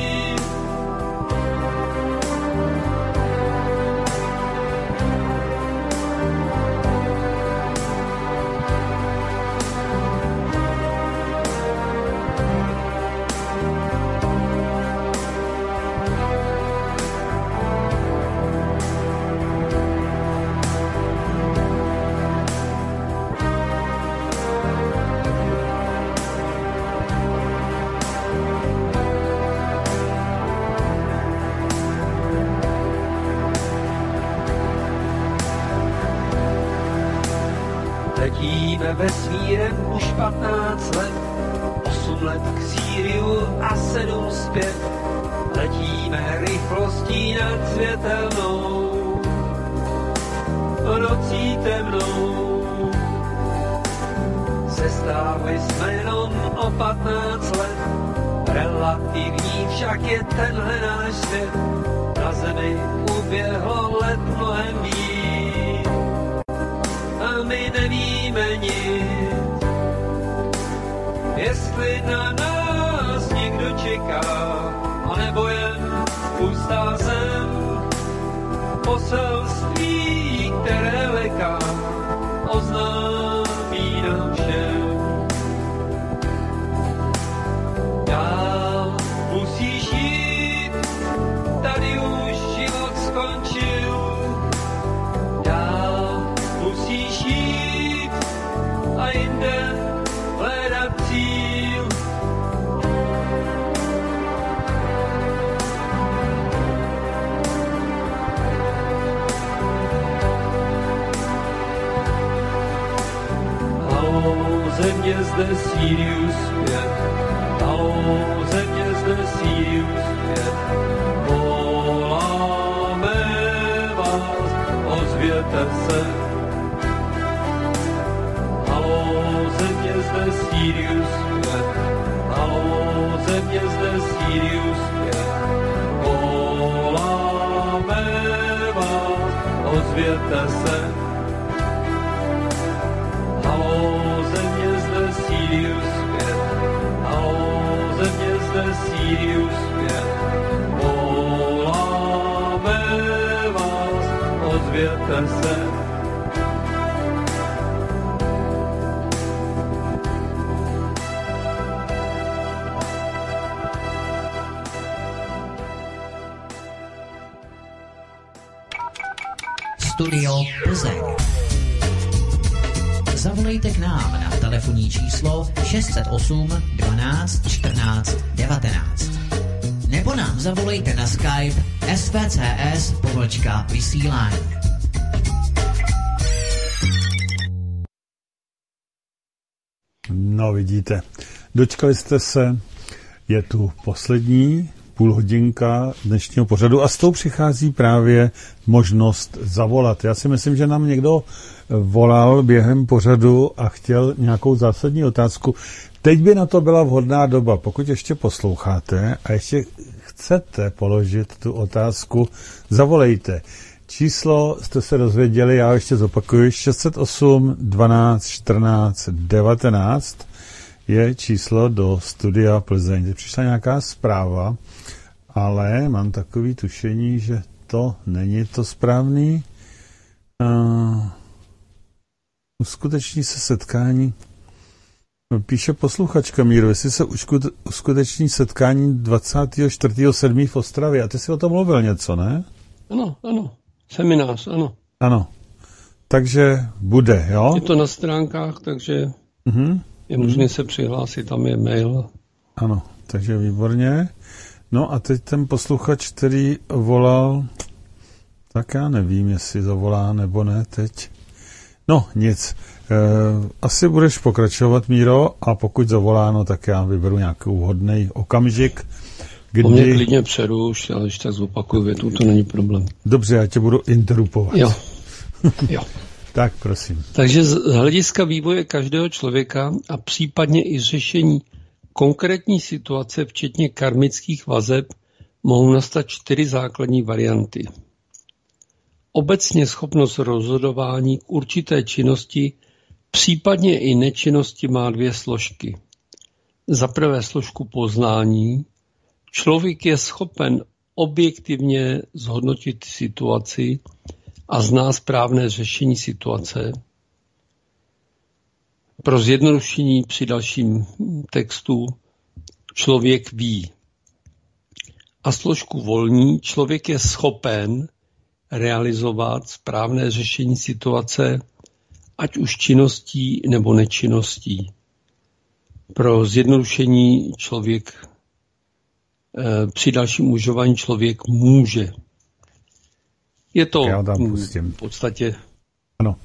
D: Letíme vesmírem už patnáct let, osm let k Siriu a sedm zpět. Letíme rychlostí nad světelnou, nocí temnou. Sestávali jsme jenom o patnáct let, relativní však je tenhle náš svět. Na zemi uběhlo let mnohem víc. My nevíme nic, jestli na nás někdo čeká, anebo jen pustá zem, poselství, které leká, oznámí nám všem. Dál musíš jít, tady už život skončil. Dál musíš jít a jinde hledat cíl. Haló, země zde Sirius zpět, haló, země zde Sirius zpět. Voláme vás, ozvěte se. Země zde Sirius zpět, haló, země zde Sirius zpět. Voláme vás, ozvěte se. Haló, země zde Sirius zpět, haló, ozvěte se.
A: Studio Plzeň. Zavolejte k nám na telefonní číslo šest set osm dvanáct čtrnáct devatenáct. Nebo nám zavolejte na Skype S V C S pomlčka vysílání.
B: No vidíte, dočkali jste se, je tu poslední půl hodinka dnešního pořadu a s tou přichází právě možnost zavolat. Já si myslím, že nám někdo volal během pořadu a chtěl nějakou zásadní otázku. Teď by na to byla vhodná doba, pokud ještě posloucháte a ještě chcete položit tu otázku, zavolejte. Číslo jste se dozvěděli, já ještě zopakuju, šest set osm dvanáct čtrnáct devatenáct je číslo do studia Plzeň. Teď přišla nějaká zpráva, ale mám takový tušení, že to není to správný. Uh, uskuteční se setkání. Píše posluchačka Míro, jestli se uskuteční setkání dvacátého čtvrtého sedmého v Ostravě. A ty jsi o tom mluvil něco, ne?
C: Ano, ano. Seminář, ano. Ano.
B: Takže bude, jo?
C: Je to na stránkách, takže uh-huh. je možné uh-huh. se přihlásit, tam je mail.
B: Ano, takže výborně. No a teď ten posluchač, který volal, tak já nevím, jestli zavolá nebo ne teď. No, nic. E, asi budeš pokračovat, Míro, a pokud zavolá, no, tak já vyberu nějaký vhodný okamžik,
C: kdy... Po mě klidně přeruš, ale když tak zopakuju větu, to není problém.
B: Dobře, já tě budu interrupovat.
C: Jo. jo.
B: Tak, prosím.
C: Takže z hlediska vývoje každého člověka a případně i řešení konkrétní situace, včetně karmických vazeb, mohou nastat čtyři základní varianty. Obecně schopnost rozhodování k určité činnosti, případně i nečinnosti, má dvě složky. Za prvé složku poznání. Člověk je schopen objektivně zhodnotit situaci a zná správné řešení situace. Pro zjednodušení při dalším textu člověk ví. A složku volní, člověk je schopen realizovat správné řešení situace, ať už činností nebo nečinností. Pro zjednodušení člověk eh, při dalším užívání člověk může. Je to v podstatě...
B: Ano.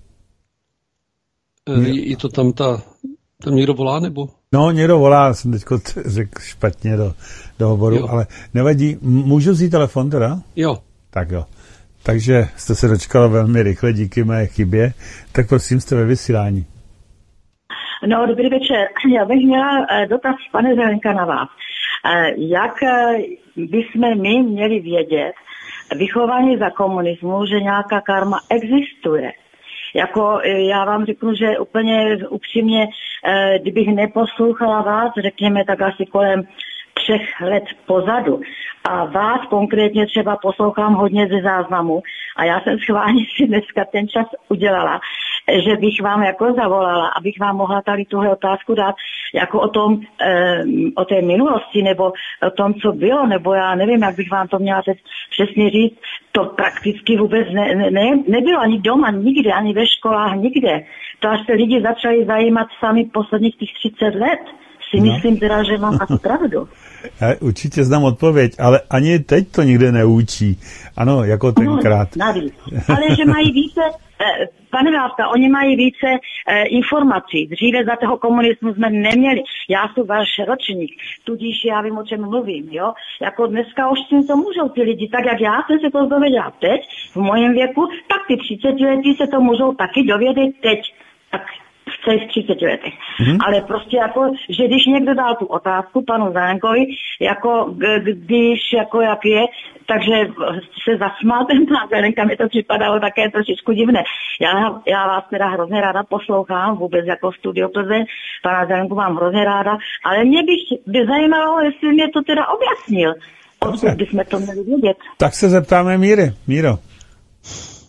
C: Je, je to tam ta... Tam někdo volá, nebo?
B: No, někdo volá, jsem teďko řekl špatně do, do hovoru, jo. Ale nevadí. Můžu vzít telefon teda?
C: Jo.
B: Tak jo. Takže jste se dočkala velmi rychle díky mé chybě. Tak prosím, jste ve vysílání.
F: No, dobrý večer. Já bych měla dotaz, pane Zelenka, na vás. Jak bychom my měli vědět, vychování za komunismu, že nějaká karma existuje? Jako já vám řeknu, že úplně upřímně, kdybych neposlouchala vás, řekněme tak asi kolem třech let pozadu, a vás konkrétně třeba poslouchám hodně ze záznamu a já jsem schválně si dneska ten čas udělala, že bych vám jako zavolala, abych vám mohla tady tuhle otázku dát jako o tom, e, o té minulosti nebo o tom, co bylo, nebo já nevím, jak bych vám to měla teď přesně říct, to prakticky vůbec ne, ne, ne, nebylo ani doma, nikde, ani ve školách, nikde. To až se lidi začali zajímat sami posledních těch třicet let. Si no. myslím teda, že mám asi pravdu.
B: Já určitě znám odpověď, ale ani teď to nikde neučí. Ano, jako tenkrát.
F: No, navíc. Ale že mají více, eh, pane Válka, oni mají více eh, informací. Dříve za toho komunismu jsme neměli. Já jsem váš ročník, tudíž já vím, o čem mluvím, jo. Jako dneska už si to můžou ty lidi, tak jak já jsem se to dověděla teď, v mojem věku, tak ty třicetiletí se to můžou taky dovědět teď. Tak v těch třiceti letech. Mm-hmm. Ale prostě jako, že když někdo dal tu otázku panu Zelenkovi, jako když, jako jak je, takže se zasmál ten pán Zelenka, mi to připadalo také trošičku divné. Já, já vás teda hrozně ráda poslouchám, vůbec jako Studio Plzeň, pana Zelenku mám hrozně ráda, ale mě bych by zajímalo, jestli mě to teda objasnil. Odkud bychom to měli vědět.
B: Tak se zeptáme Míry. Míro.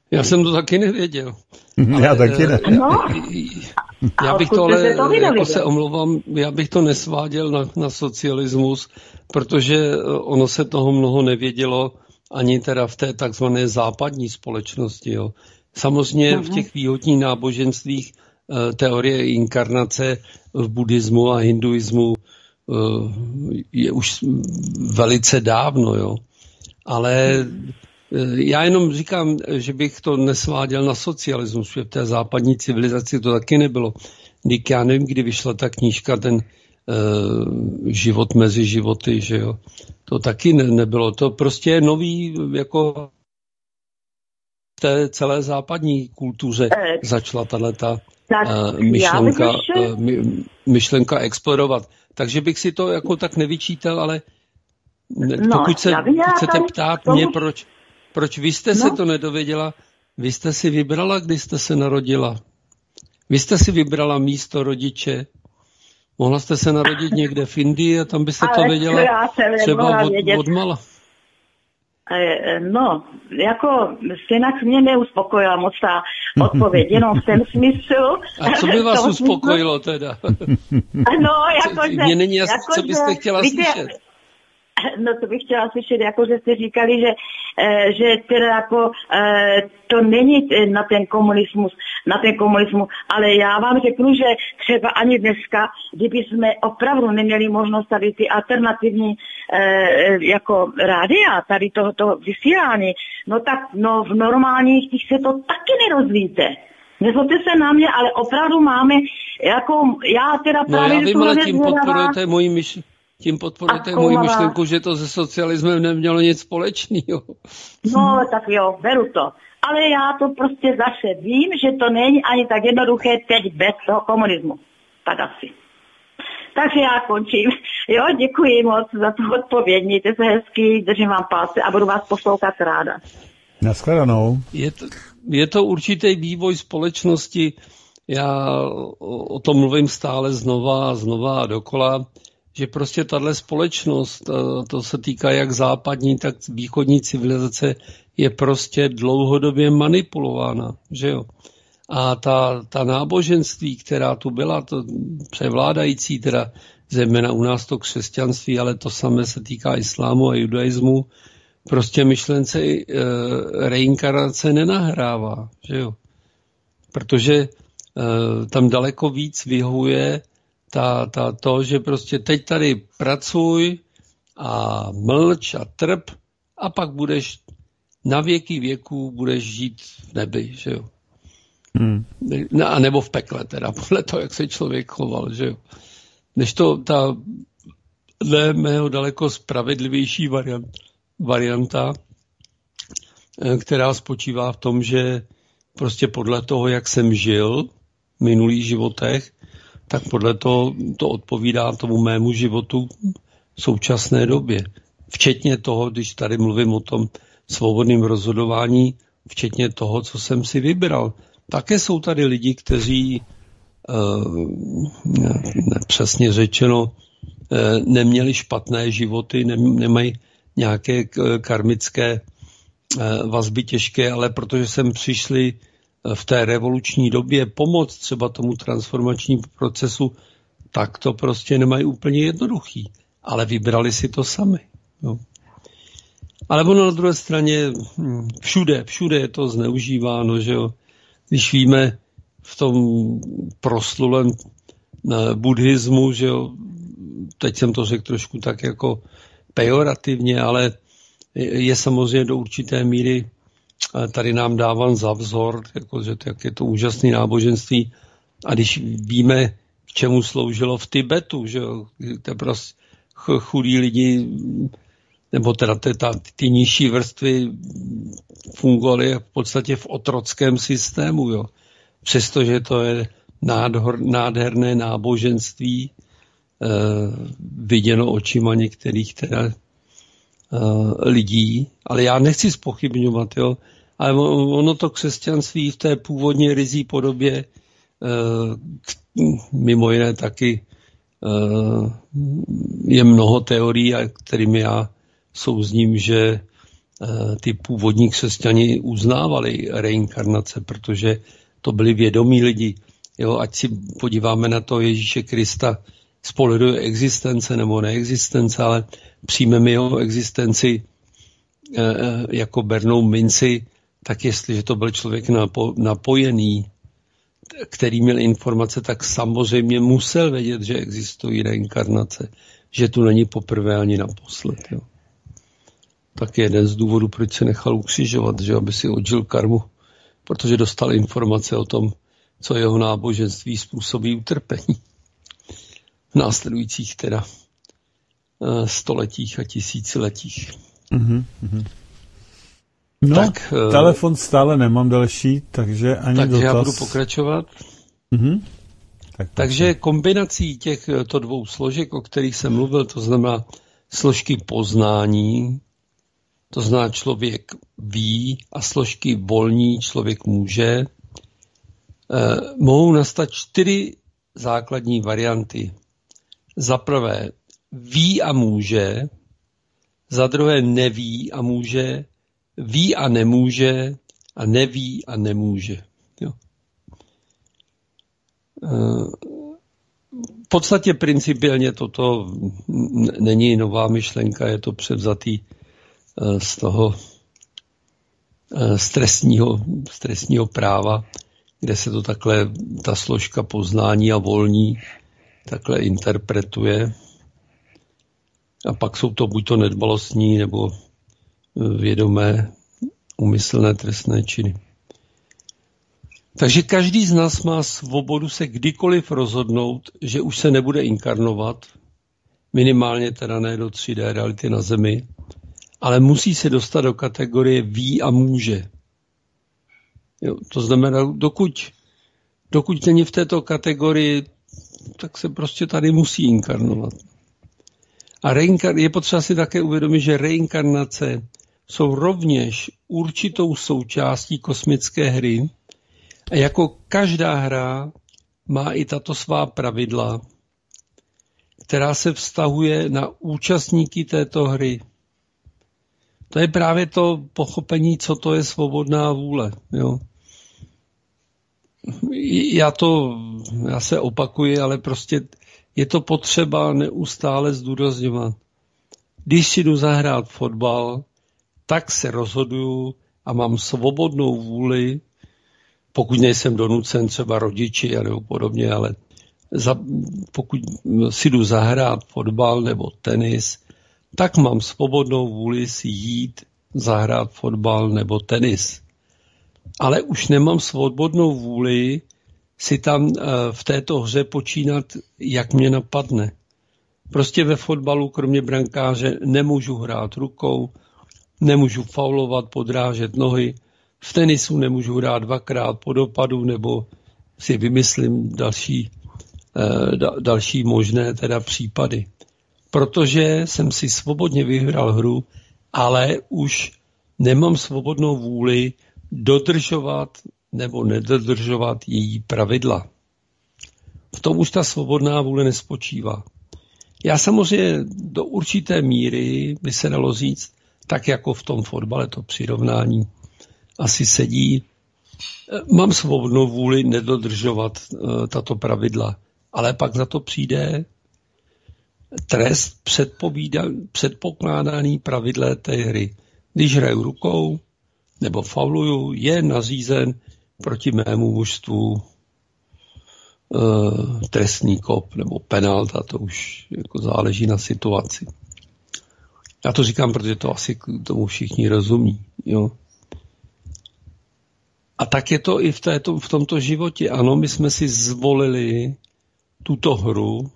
C: Já jsem to taky nevěděl.
B: Já ale, taky ne.
F: No.
C: Já bych to ale, to jako se omlouvám, já bych to nesváděl na, na socialismus, protože ono se toho mnoho nevědělo, ani teda v té takzvané západní společnosti. Jo. Samozřejmě v těch výhodních náboženstvích teorie inkarnace v buddhismu a hinduismu je už velice dávno, jo. Ale já jenom říkám, že bych to nesváděl na socialismus, že v té západní civilizaci to taky nebylo. Díky, já nevím, kdy vyšla ta knížka, ten uh, život mezi životy, že jo. To taky ne, nebylo. To prostě je nový, jako v té celé západní kultuře začala tato uh, myšlenka, uh, my, myšlenka explorovat. Takže bych si to jako tak nevyčítal, ale no, pokud se chcete ptát tomu... mě, proč, proč vy jste no. se to nedověděla, vy jste si vybrala, kdy jste se narodila. Vy jste si vybrala místo rodiče. Mohla jste se narodit někde v Indii a tam byste ale to věděla třeba od, od mala.
F: No, jako jinak mě neuspokojila moc ta odpověď, jenom v tom smyslu.
C: A co by vás uspokojilo
F: smyslu?
C: teda?
F: No, jakože...
C: Mně není jasný, jako, co byste chtěla víte, slyšet.
F: No, to bych chtěla slyšet, jako že jste říkali, že, že teda jako to není na ten komunismus, na ten komunismus, ale já vám řeknu, že třeba ani dneska, kdyby jsme opravdu neměli možnost tady ty alternativní jako rádia, tady tohoto vysílání, no tak no, v normálních těch se to taky nerozvíte. Nezlobte se na mě, ale opravdu máme, jako já teda právě...
C: No já vím, ale tím podporujete moji myšlenku. Tím podporujete moji myšlenku, že to se socialismem nemělo nic společného.
F: No, tak jo, beru to. Ale já to prostě zase vím, že to není ani tak jednoduché teď bez toho komunismu. Tak asi. Takže já končím. Jo, děkuji moc za tu odpověď. Mějte se hezky, držím vám palce a budu vás poslouchat ráda.
B: Nashledanou.
C: Je to, je to určitý vývoj společnosti. Já o tom mluvím stále znova a znova a dokola, že prostě tahle společnost, to se týká jak západní, tak východní civilizace, je prostě dlouhodobě manipulována, že jo. A ta, ta náboženství, která tu byla, to převládající, teda zejména u nás to křesťanství, ale to samé se týká islámu a judaismu, prostě myšlence e, reinkarnace nenahrává, že jo. Protože e, tam daleko víc vyhovuje Ta, ta, to, že prostě teď tady pracuj a mlč a trp a pak budeš na věky věků budeš žít v nebi, že jo. Hmm. A nebo v pekle teda, podle toho, jak se člověk choval, že jo. Než to ta dle mého daleko spravedlivější variant, varianta, která spočívá v tom, že prostě podle toho, jak jsem žil v minulých životech, tak podle toho to odpovídá tomu mému životu v současné době. Včetně toho, když tady mluvím o tom svobodném rozhodování, včetně toho, co jsem si vybral. Také jsou tady lidi, kteří, ne, přesně řečeno, neměli špatné životy, nemají nějaké karmické vazby těžké, ale protože sem přišli v té revoluční době pomoct třeba tomu transformačnímu procesu, tak to prostě nemají úplně jednoduchý. Ale vybrali si to sami. No. Ale ono na druhé straně všude, všude je to zneužíváno, že jo. Když víme v tom proslulém buddhismu, že jo, teď jsem to řekl trošku tak jako pejorativně, ale je samozřejmě do určité míry tady nám dáván za vzor, jako, že to, jak je to úžasné náboženství. A když víme, k čemu sloužilo v Tibetu, že to prostě chudí lidi, nebo teda ty, ta, ty nižší vrstvy fungovaly v podstatě v otrockém systému. Jo. Přestože to je nádhor, nádherné náboženství, eh, viděno očima některých teda eh, lidí, ale já nechci zpochybňovat, jo. Ale ono to křesťanství v té původně ryzí podobě, mimo jiné taky je mnoho teorií, kterými já souzním, že ty původní křesťani uznávali reinkarnace, protože to byli vědomí lidi. Jo, ať si podíváme na to Ježíše Krista z pohledu existence nebo neexistence, ale přijmeme jeho existenci jako bernou minci, tak jestliže to byl člověk napo, napojený, který měl informace, tak samozřejmě musel vědět, že existují reinkarnace, že tu není poprvé ani naposled. Jo. Tak je jeden z důvodů, proč se nechal ukřižovat, že aby si odžil karmu, protože dostal informace o tom, co jeho náboženství způsobí utrpení v následujících teda stoletích a tisíciletích.
B: Mm-hmm. No, tak, telefon stále nemám další, takže ani
C: takže
B: dotaz.
C: Takže já budu pokračovat.
B: Mm-hmm. Tak
C: takže kombinací těchto dvou složek, o kterých jsem mluvil, to znamená složky poznání, to znamená člověk ví, a složky volní člověk může, eh, mohou nastat čtyři základní varianty. Za prvé ví a může, za druhé neví a může, ví a nemůže a neví a nemůže. Jo. V podstatě principiálně toto není nová myšlenka, je to převzatý z toho stresního, stresního práva, kde se to takhle, ta složka poznání a volní takhle interpretuje. A pak jsou to buď to nedbalostní, nebo vědomé, úmyslné trestné činy. Takže každý z nás má svobodu se kdykoliv rozhodnout, že už se nebude inkarnovat, minimálně teda ne do tři dé reality na Zemi, ale musí se dostat do kategorie ví a může. Jo, to znamená, dokud, dokud není v této kategorii, tak se prostě tady musí inkarnovat. A reinkar- je potřeba si také uvědomit, že reinkarnace jsou rovněž určitou součástí kosmické hry a jako každá hra má i tato svá pravidla, která se vztahuje na účastníky této hry. To je právě to pochopení, co to je svobodná vůle. Jo. Já to, já se opakuji, ale prostě je to potřeba neustále zdůrazňovat. Když si jdu zahrát fotbal, tak se rozhoduju a mám svobodnou vůli, pokud nejsem donucen třeba rodiči nebo podobně, ale za, pokud si jdu zahrát fotbal nebo tenis, tak mám svobodnou vůli si jít zahrát fotbal nebo tenis. Ale už nemám svobodnou vůli si tam v této hře počínat, jak mě napadne. Prostě ve fotbalu, kromě brankáře, nemůžu hrát rukou, nemůžu faulovat, podrážet nohy, v tenisu nemůžu hrát dvakrát po dopadu, nebo si vymyslím další, další možné teda případy. Protože jsem si svobodně vyhrál hru, ale už nemám svobodnou vůli dodržovat nebo nedodržovat její pravidla. V tom už ta svobodná vůle nespočívá. Já samozřejmě do určité míry, by se dalo říct, tak jako v tom fotbale to přirovnání asi sedí, mám svobodnou vůli nedodržovat uh, tato pravidla, ale pak za to přijde trest předpokládaný pravidle té hry. Když hraju rukou nebo fauluju, je nařízen proti mému mužstvu uh, trestný kop nebo penalta, to už jako záleží na situaci. Já to říkám, protože to asi k tomu všichni rozumí. Jo? A tak je to i v, této, v tomto životě. Ano, my jsme si zvolili tuto hru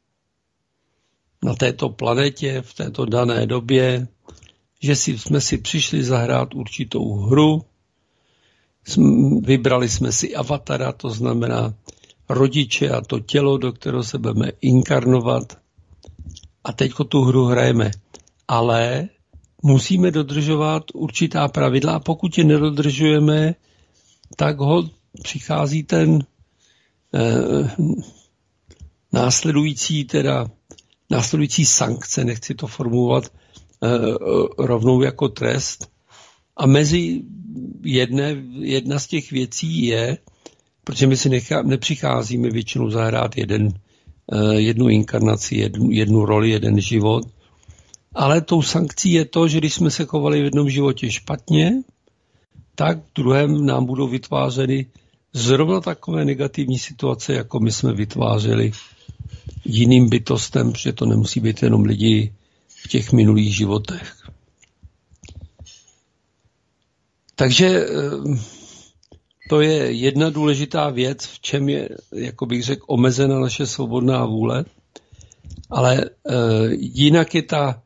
C: na této planetě, v této dané době, že si, jsme si přišli zahrát určitou hru, vybrali jsme si avatara, to znamená rodiče a to tělo, do kterého se budeme inkarnovat, a teďko tu hru hrajeme. Ale musíme dodržovat určitá pravidla a pokud je nedodržujeme, tak ho přichází ten eh, následující teda následující sankce, nechci to formulovat eh, rovnou jako trest, A mezi jedné, jedna z těch věcí je, protože my si nechá, nepřicházíme většinou zahrát jeden, jednu inkarnaci, jednu, jednu roli, jeden život, ale tou sankcí je to, že když jsme se chovali v jednom životě špatně, tak v druhém nám budou vytvářeny zrovna takové negativní situace, jako my jsme vytvářeli jiným bytostem, protože to nemusí být jenom lidi v těch minulých životech. Takže to je jedna důležitá věc, v čem je, jako bych řekl, omezena naše svobodná vůle, ale jinak je ta,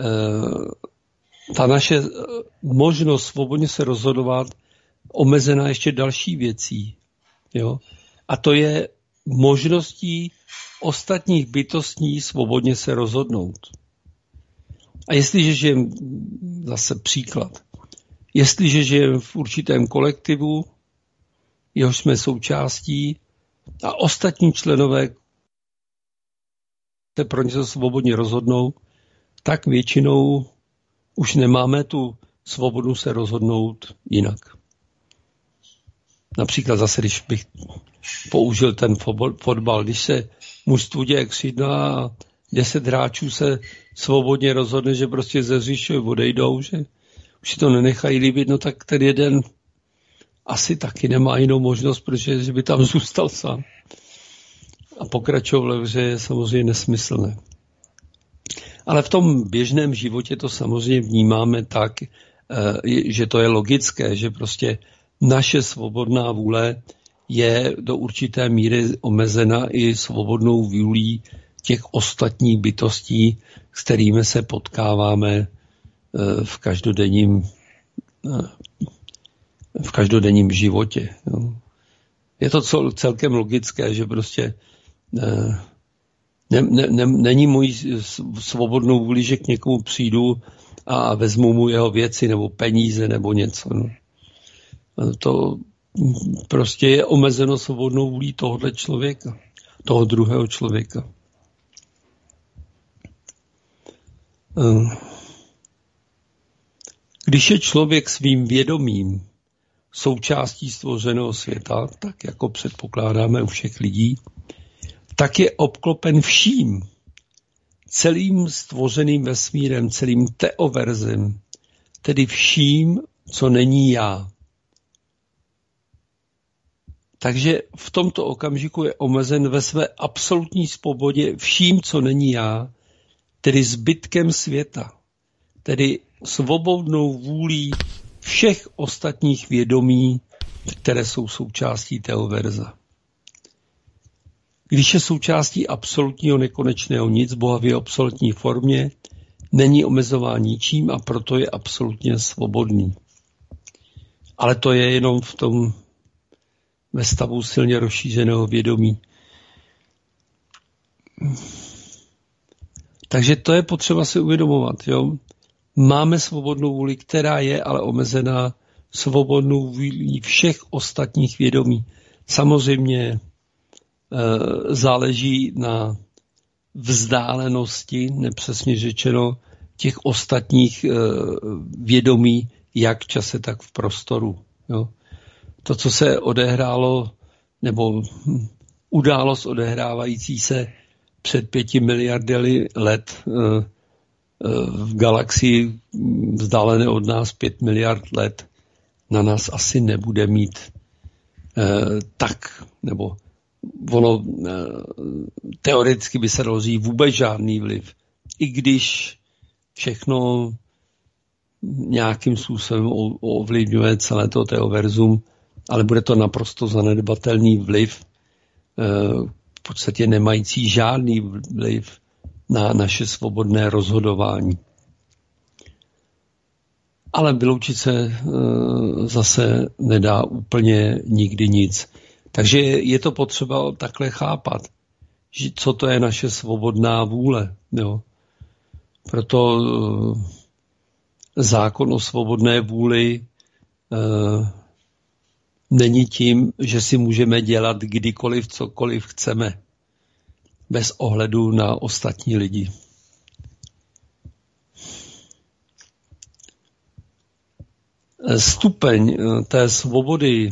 C: ta naše možnost svobodně se rozhodovat omezená ještě další věcí. Jo? A to je možností ostatních bytostí svobodně se rozhodnout. A jestliže žijeme, zase příklad, jestliže žijeme v určitém kolektivu, jehož jsme součástí, a ostatní členové se pro něco svobodně rozhodnou, tak většinou už nemáme tu svobodu se rozhodnout jinak. Například zase, když bych použil ten fotbal, když se mužstvu děje křidla a deset hráčů se svobodně rozhodne, že prostě ze hřiště odejdou, že už si to nenechají líbit, no tak ten jeden asi taky nemá jinou možnost, protože že by tam zůstal sám. A pokračoval, že je samozřejmě nesmyslné. Ale v tom běžném životě to samozřejmě vnímáme tak, že to je logické, že prostě naše svobodná vůle je do určité míry omezena i svobodnou vůlí těch ostatních bytostí, s kterými se potkáváme v každodenním, v každodenním životě. Je to celkem logické, že prostě ne, ne, ne, není můj svobodnou vůli, že k někomu přijdu a vezmu mu jeho věci nebo peníze nebo něco. No. To prostě je omezeno svobodnou vůlí tohohle člověka, toho druhého člověka. Když je člověk svým vědomím součástí stvořeného světa, tak jako předpokládáme u všech lidí, tak je obklopen vším, celým stvořeným vesmírem, celým teoverzem, tedy vším, co není já. Takže v tomto okamžiku je omezen ve své absolutní svobodě vším, co není já, tedy zbytkem světa, tedy svobodnou vůlí všech ostatních vědomí, které jsou součástí teoverza. Když je součástí absolutního nekonečného nic, Boha v jeho absolutní formě, není omezován ničím a proto je absolutně svobodný. Ale to je jenom v tom ve stavu silně rozšířeného vědomí. Takže to je potřeba si uvědomovat. Jo? Máme svobodnou vůli, která je ale omezená svobodnou vůli všech ostatních vědomí. Samozřejmě e, záleží na vzdálenosti, nepřesně řečeno, těch ostatních e, vědomí, jak v čase, tak v prostoru. Jo? To, co se odehrálo, nebo událost odehrávající se před pěti miliardy let v galaxii vzdálené od nás pět miliard let, na nás asi nebude mít tak, nebo ono teoreticky by se dalo říct vůbec žádný vliv. I když všechno nějakým způsobem ovlivňuje celé to teoverzum, ale bude to naprosto zanedbatelný vliv, v podstatě nemající žádný vliv na naše svobodné rozhodování. Ale vyloučit se zase nedá úplně nikdy nic. Takže je to potřeba takhle chápat, že co to je naše svobodná vůle. Jo. Proto zákon o svobodné vůli není tím, že si můžeme dělat kdykoliv, cokoliv chceme, bez ohledu na ostatní lidi. stupeň té svobody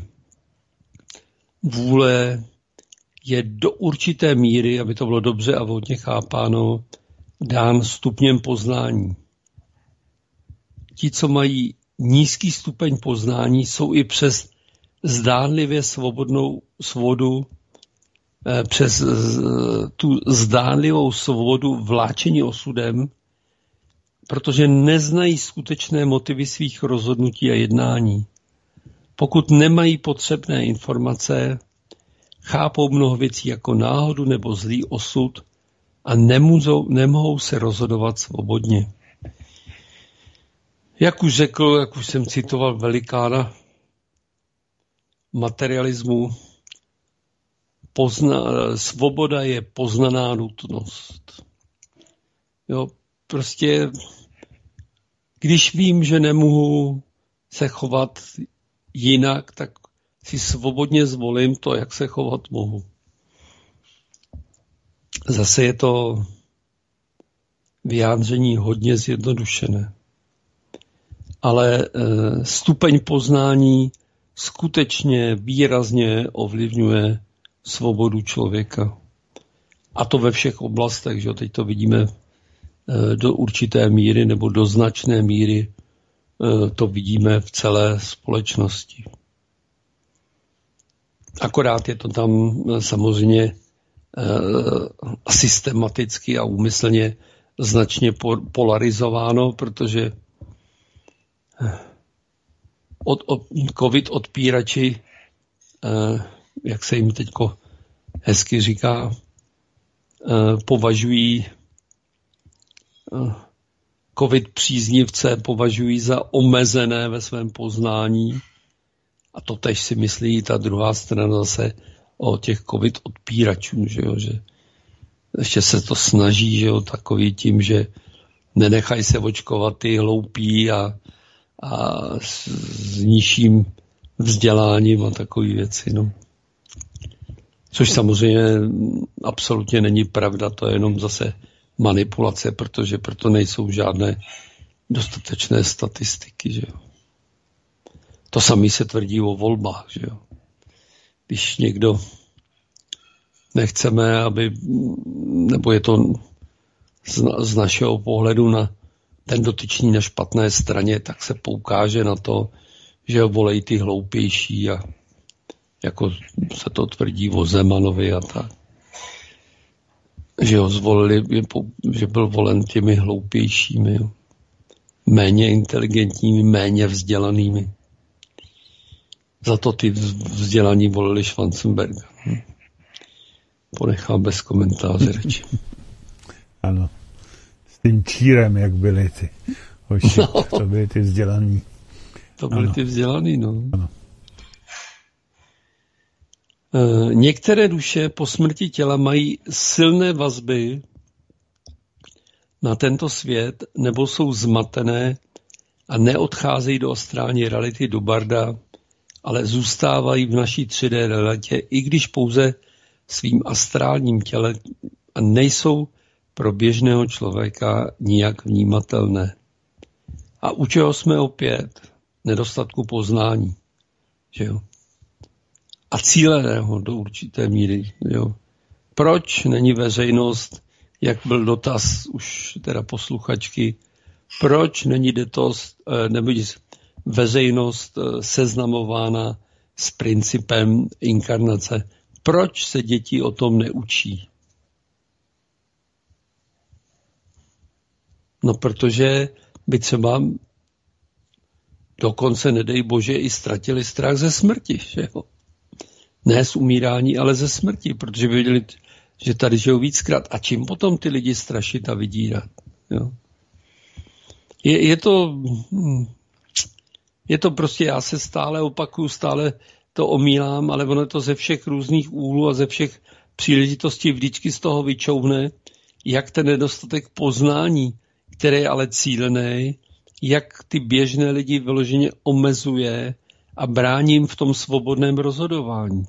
C: vůle je do určité míry, aby to bylo dobře a vhodně chápáno, dán stupněm poznání. Ti, co mají nízký stupeň poznání, jsou i přes zdánlivě svobodnou svobodu, přes tu zdánlivou svobodu vláčení osudem, protože neznají skutečné motivy svých rozhodnutí a jednání. Pokud nemají potřebné informace, chápou mnoho věcí jako náhodu nebo zlý osud a nemůžou, nemohou se rozhodovat svobodně. Jak už řekl, jak už jsem citoval velikána materialismu, pozna, svoboda je poznaná nutnost. Jo, prostě, když vím, že nemohu se chovat jinak, tak si svobodně zvolím to, jak se chovat mohu. Zase je to vyjádření hodně zjednodušené. Ale stupeň poznání skutečně výrazně ovlivňuje svobodu člověka. A to ve všech oblastech, že teď to vidíme do určité míry nebo do značné míry, to vidíme v celé společnosti. Akorát je to tam samozřejmě systematicky a úmyslně značně polarizováno, protože od, od, covid odpírači, jak se jim teďko hezky říká, považují covid příznivce považují za omezené ve svém poznání a to tež si myslí ta druhá strana zase o těch covid odpíračů, že jo, že ještě se to snaží, že jo, takový tím, že nenechají se očkovat ty hloupí a, a s, s nižším vzděláním a takové věci, no. Což samozřejmě absolutně není pravda, to je jenom zase manipulace, protože proto nejsou žádné dostatečné statistiky, že jo. To samé se tvrdí o volbách, že jo. Když někdo nechceme, aby, nebo je to z, z našeho pohledu na ten dotyčný na špatné straně, tak se poukáže na to, že ho volejí ty hloupější a jako se to tvrdí o Zemanovi a tak. Že ho zvolili, že byl volen těmi hloupějšími, jo. Méně inteligentními, méně vzdělanými. Za to ty vzdělaní volili Schwarzenberga. Hm. Ponechám bez komentáře řeči.
B: Ano. S tím čírem, jak byli ty hoši, no. To byli ty vzdělaní.
C: To byli ano. ty vzdělaní, no.
B: Ano.
C: E, některé duše po smrti těla mají silné vazby na tento svět, nebo jsou zmatené a neodcházejí do astrální reality, do barda, ale zůstávají v naší tři dé realitě, i když pouze svým astrálním těle a nejsou pro běžného člověka nijak vnímatelné. A u čeho jsme opět? Nedostatku poznání. Že jo? A cíleného do určité míry. Jo? Proč není veřejnost, jak byl dotaz už teda posluchačky, proč není dotaz, nebo veřejnost seznamována s principem inkarnace? Proč se děti o tom neučí? No, protože by třeba dokonce, nedej Bože, i ztratili strach ze smrti. Že jo? Ne z umírání, ale ze smrti, protože by viděli, že tady žijou víckrát. A čím potom ty lidi strašit a vydírat? Jo? Je, je to... Je to prostě, já se stále opakuju, stále to omílám, ale ono to ze všech různých úhlů a ze všech příležitostí vždycky z toho vyčouvne, jak ten nedostatek poznání, který je ale cílený, jak ty běžné lidi vyloženě omezuje a brání jim v tom svobodném rozhodování.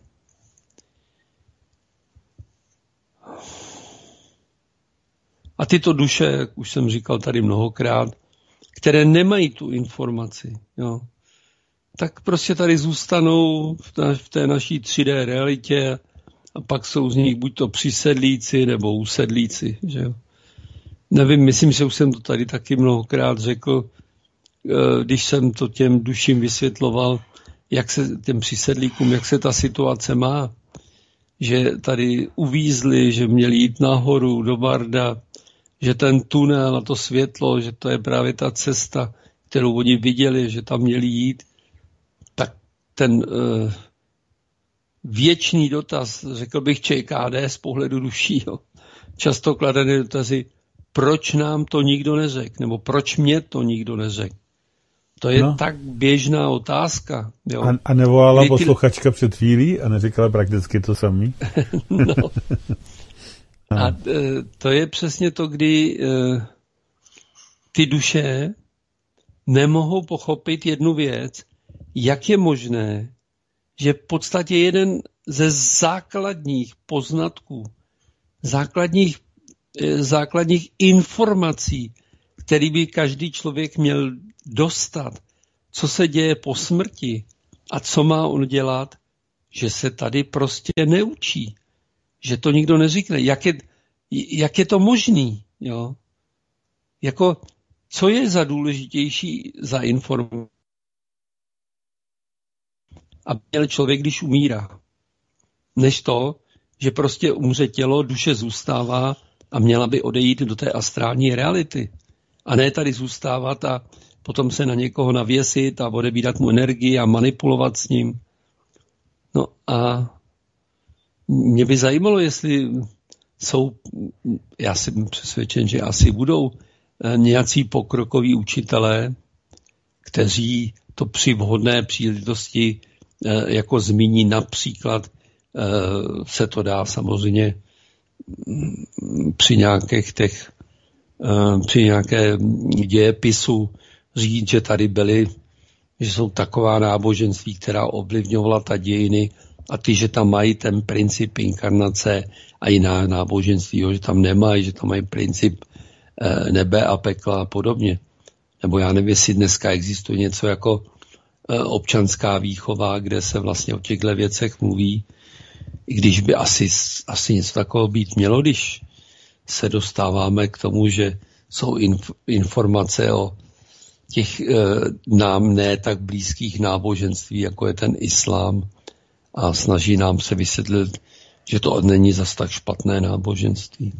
C: A tyto duše, jak už jsem říkal tady mnohokrát, které nemají tu informaci, jo, tak prostě tady zůstanou v, ta, v té naší tři dé realitě a pak jsou z nich buď to přisedlíci nebo usedlíci. Že jo? Nevím, myslím, že už jsem to tady taky mnohokrát řekl, když jsem to těm duším vysvětloval, jak se těm přisedlíkům, jak se ta situace má, že tady uvízli, že měli jít nahoru do Barda, že ten tunel a to světlo, že to je právě ta cesta, kterou oni viděli, že tam měli jít, tak ten uh, věčný dotaz, řekl bych ČKD z pohledu duší, jo, často kladené dotazy, proč nám to nikdo neřekl, nebo proč mě to nikdo neřekl. To je no. tak běžná otázka. Jo.
B: A, a nevolala Kdy posluchačka ty... před chvílí a neříkala prakticky to samý?
C: No. A to je přesně to, kdy ty duše nemohou pochopit jednu věc, jak je možné, že v podstatě jeden ze základních poznatků, základních, základních informací, který by každý člověk měl dostat, co se děje po smrti a co má on dělat, že se tady prostě neučí. Že to nikdo neříkne. Jak je, jak je to možný? Jo? Jako, co je za důležitější za informaci? A měl člověk, když umírá. Než to, že prostě umře tělo, duše zůstává a měla by odejít do té astrální reality. A ne tady zůstávat a potom se na někoho navěsit a odebírat mu energii a manipulovat s ním. No a mě by zajímalo, jestli jsou, já jsem přesvědčen, že asi budou nějací pokrokoví učitelé, kteří to při vhodné příležitosti jako zmíní, například se to dá samozřejmě při nějakých těch při nějaké dějepisu říct, že tady byly, že jsou taková náboženství, která ovlivňovala ta dějiny a ty, že tam mají ten princip inkarnace a jiná náboženství, že tam nemají, že tam mají princip nebe a pekla a podobně. Nebo já nevím, jestli dneska existuje něco jako občanská výchova, kde se vlastně o těchto věcech mluví, i když by asi, asi něco takového být mělo, když se dostáváme k tomu, že jsou inf- informace o těch e, nám ne tak blízkých náboženství, jako je ten islám, a snaží nám se vysvětlit, že to není zas tak špatné náboženství.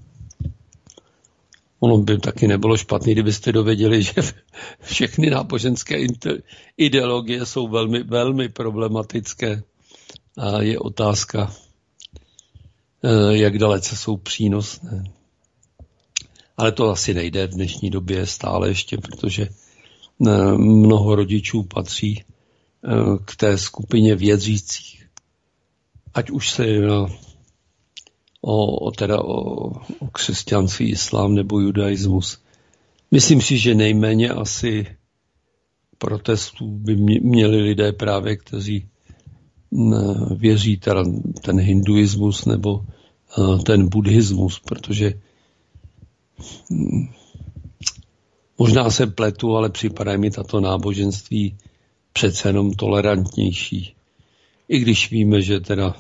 C: Ono by taky nebylo špatný, kdybyste dověděli, že všechny náboženské ideologie jsou velmi, velmi problematické a je otázka, e, jak dalece jsou přínosné. Ale to asi nejde v dnešní době stále ještě, protože mnoho rodičů patří k té skupině věřících. Ať už se jedná o, o, teda o, o křesťanství, islám nebo judaismus. Myslím si, že nejméně asi protestů by měli lidé právě, kteří věří teda ten hinduismus nebo ten buddhismus, protože možná se pletu, ale připadá mi tato náboženství přece jenom tolerantnější. I když víme, že teda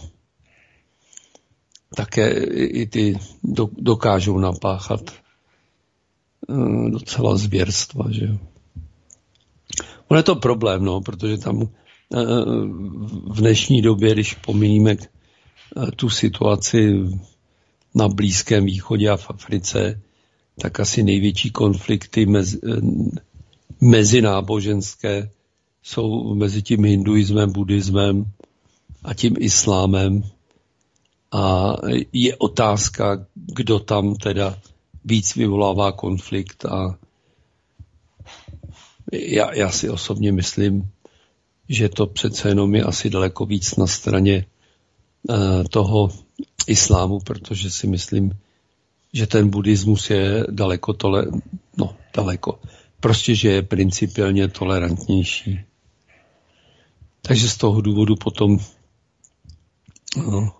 C: také i ty dokážou napáchat docela zvěrstva, že jo. On je to problém, no, protože tam v dnešní době, když pomíníme tu situaci na Blízkém východě a v Africe, tak asi největší konflikty mezi, mezináboženské jsou mezi tím hinduismem, buddhismem a tím islámem. A je otázka, kdo tam teda víc vyvolává konflikt. A já, já si osobně myslím, že to přece jenom je asi daleko víc na straně uh, toho islámu, protože si myslím, že ten buddhismus je daleko tole, no daleko, prostě, že je principiálně tolerantnější. Takže z toho důvodu potom no,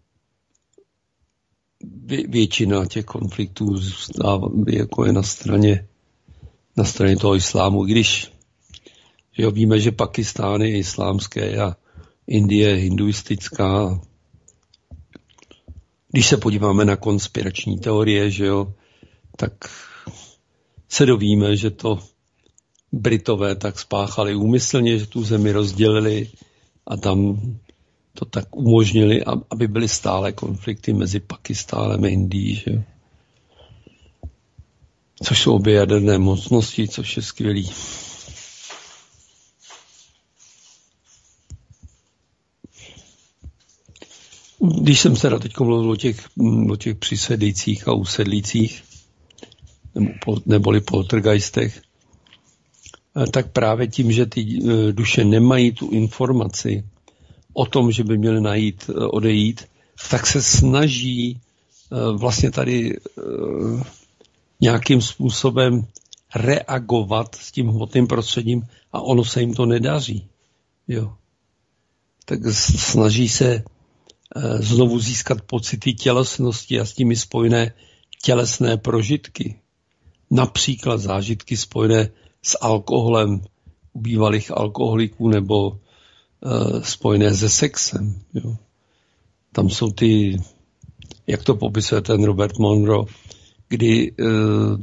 C: vě, většina těch konfliktů zůstává, jako je na straně, na straně toho islámu, když Jo, víme, že Pakistán je islámské a Indie je hinduistická. Když se podíváme na konspirační teorie, že jo, tak se dovíme, že to Britové tak spáchali úmyslně, že tu zemi rozdělili a tam to tak umožnili, aby byly stále konflikty mezi Pakistánem a Indií, že jo. Což jsou obě jaderné mocnosti, což je skvělý. Když jsem se teď mluvil o těch, o těch přisedících a usedlících, neboli poltergeistech, tak právě tím, že ty duše nemají tu informaci o tom, že by měly najít, odejít, tak se snaží vlastně tady nějakým způsobem reagovat s tím hmotným prostředím a ono se jim to nedaří. Jo. Tak snaží se znovu získat pocity tělesnosti a s tím spojené tělesné prožitky. Například zážitky spojené s alkoholem u bývalých alkoholiků nebo uh, spojené se sexem. Jo. Tam jsou ty, jak to popisuje ten Robert Monroe, kdy uh,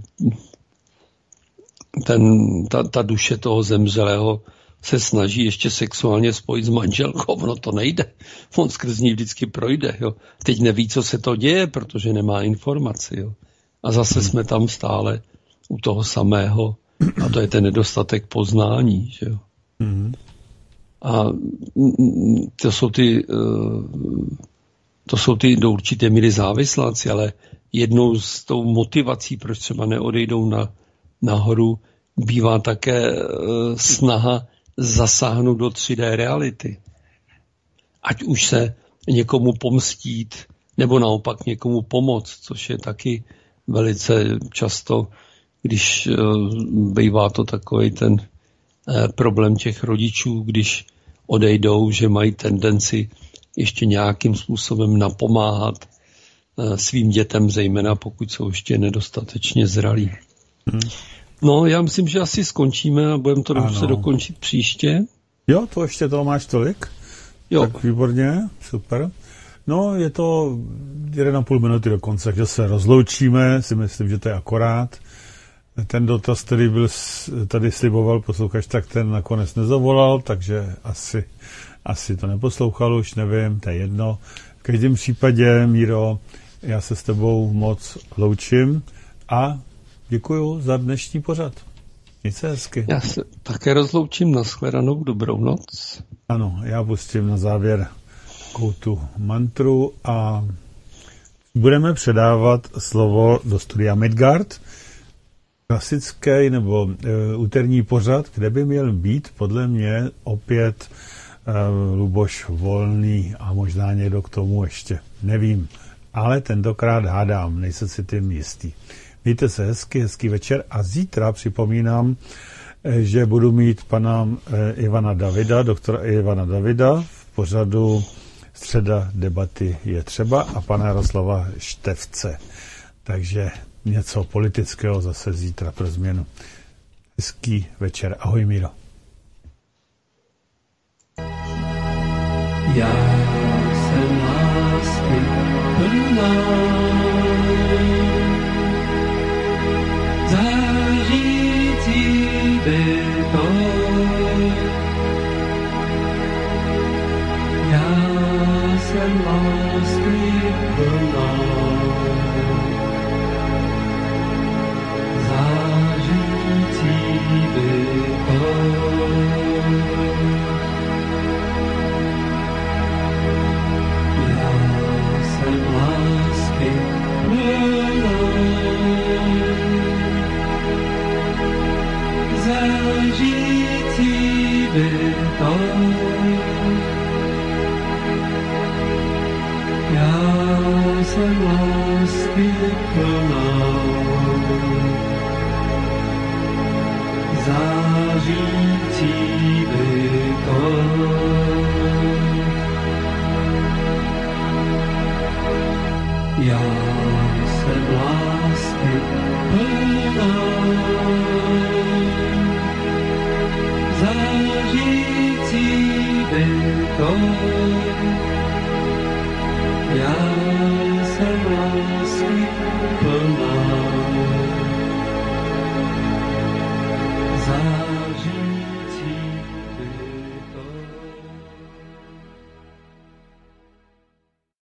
C: ten, ta, ta duše toho zemřelého se snaží ještě sexuálně spojit s manželkou, ono to nejde. On skrz ní vždycky projde. Jo. Teď neví, co se to děje, protože nemá informaci. Jo. A zase jsme tam stále u toho samého. A to je ten nedostatek poznání. Že jo. A to jsou ty, to jsou ty do určité míry závisláci, ale jednou z tou motivací, proč třeba neodejdou na, nahoru, bývá také snaha zasáhnout do tři dé reality. Ať už se někomu pomstít, nebo naopak někomu pomoct, což je taky velice často, když bývá to takový ten problém těch rodičů, když odejdou, že mají tendenci ještě nějakým způsobem napomáhat svým dětem, zejména pokud jsou ještě nedostatečně zralí. Hmm. No, já myslím, že asi skončíme a budeme to muset dokončit příště.
B: Jo, to ještě toho máš tolik?
C: Jo.
B: Tak výborně, super. No, je to jeden a půl minuty do konce, takže se rozloučíme, si myslím, že to je akorát. Ten dotaz, který byl tady sliboval posluchač, tak ten nakonec nezavolal, takže asi, asi to neposlouchal už, nevím, to je jedno. V každém případě, Míro, já se s tebou moc loučím a děkuju za dnešní pořad. Měj se hezky.
C: Já se také rozloučím, nashledanou, dobrou noc.
B: Ano, já pustím na závěr tu mantru a budeme předávat slovo do studia Midgard. Klasický nebo e, úterní pořad, kde by měl být podle mě opět e, Luboš Volný a možná někdo k tomu ještě. Nevím, ale tentokrát hádám, nejsem si tím jistý. Mějte se hezky, hezký večer a zítra připomínám, že budu mít pana Ivana Davida, doktora Ivana Davida v pořadu Středa debaty je třeba a pana Jaroslava Števce. Takže něco politického zase zítra pro změnu. Hezký večer. Ahoj, Míro.
D: Já jsem lásky plná, zářící bytost. Já jsem lásky plná, zářící bytost. Já jsem lásky plná, zářící bytost. Já jsem lásky plná, zářící bytost. Já jsem lásky plná, zářící bytom. Já jsem lásky plná.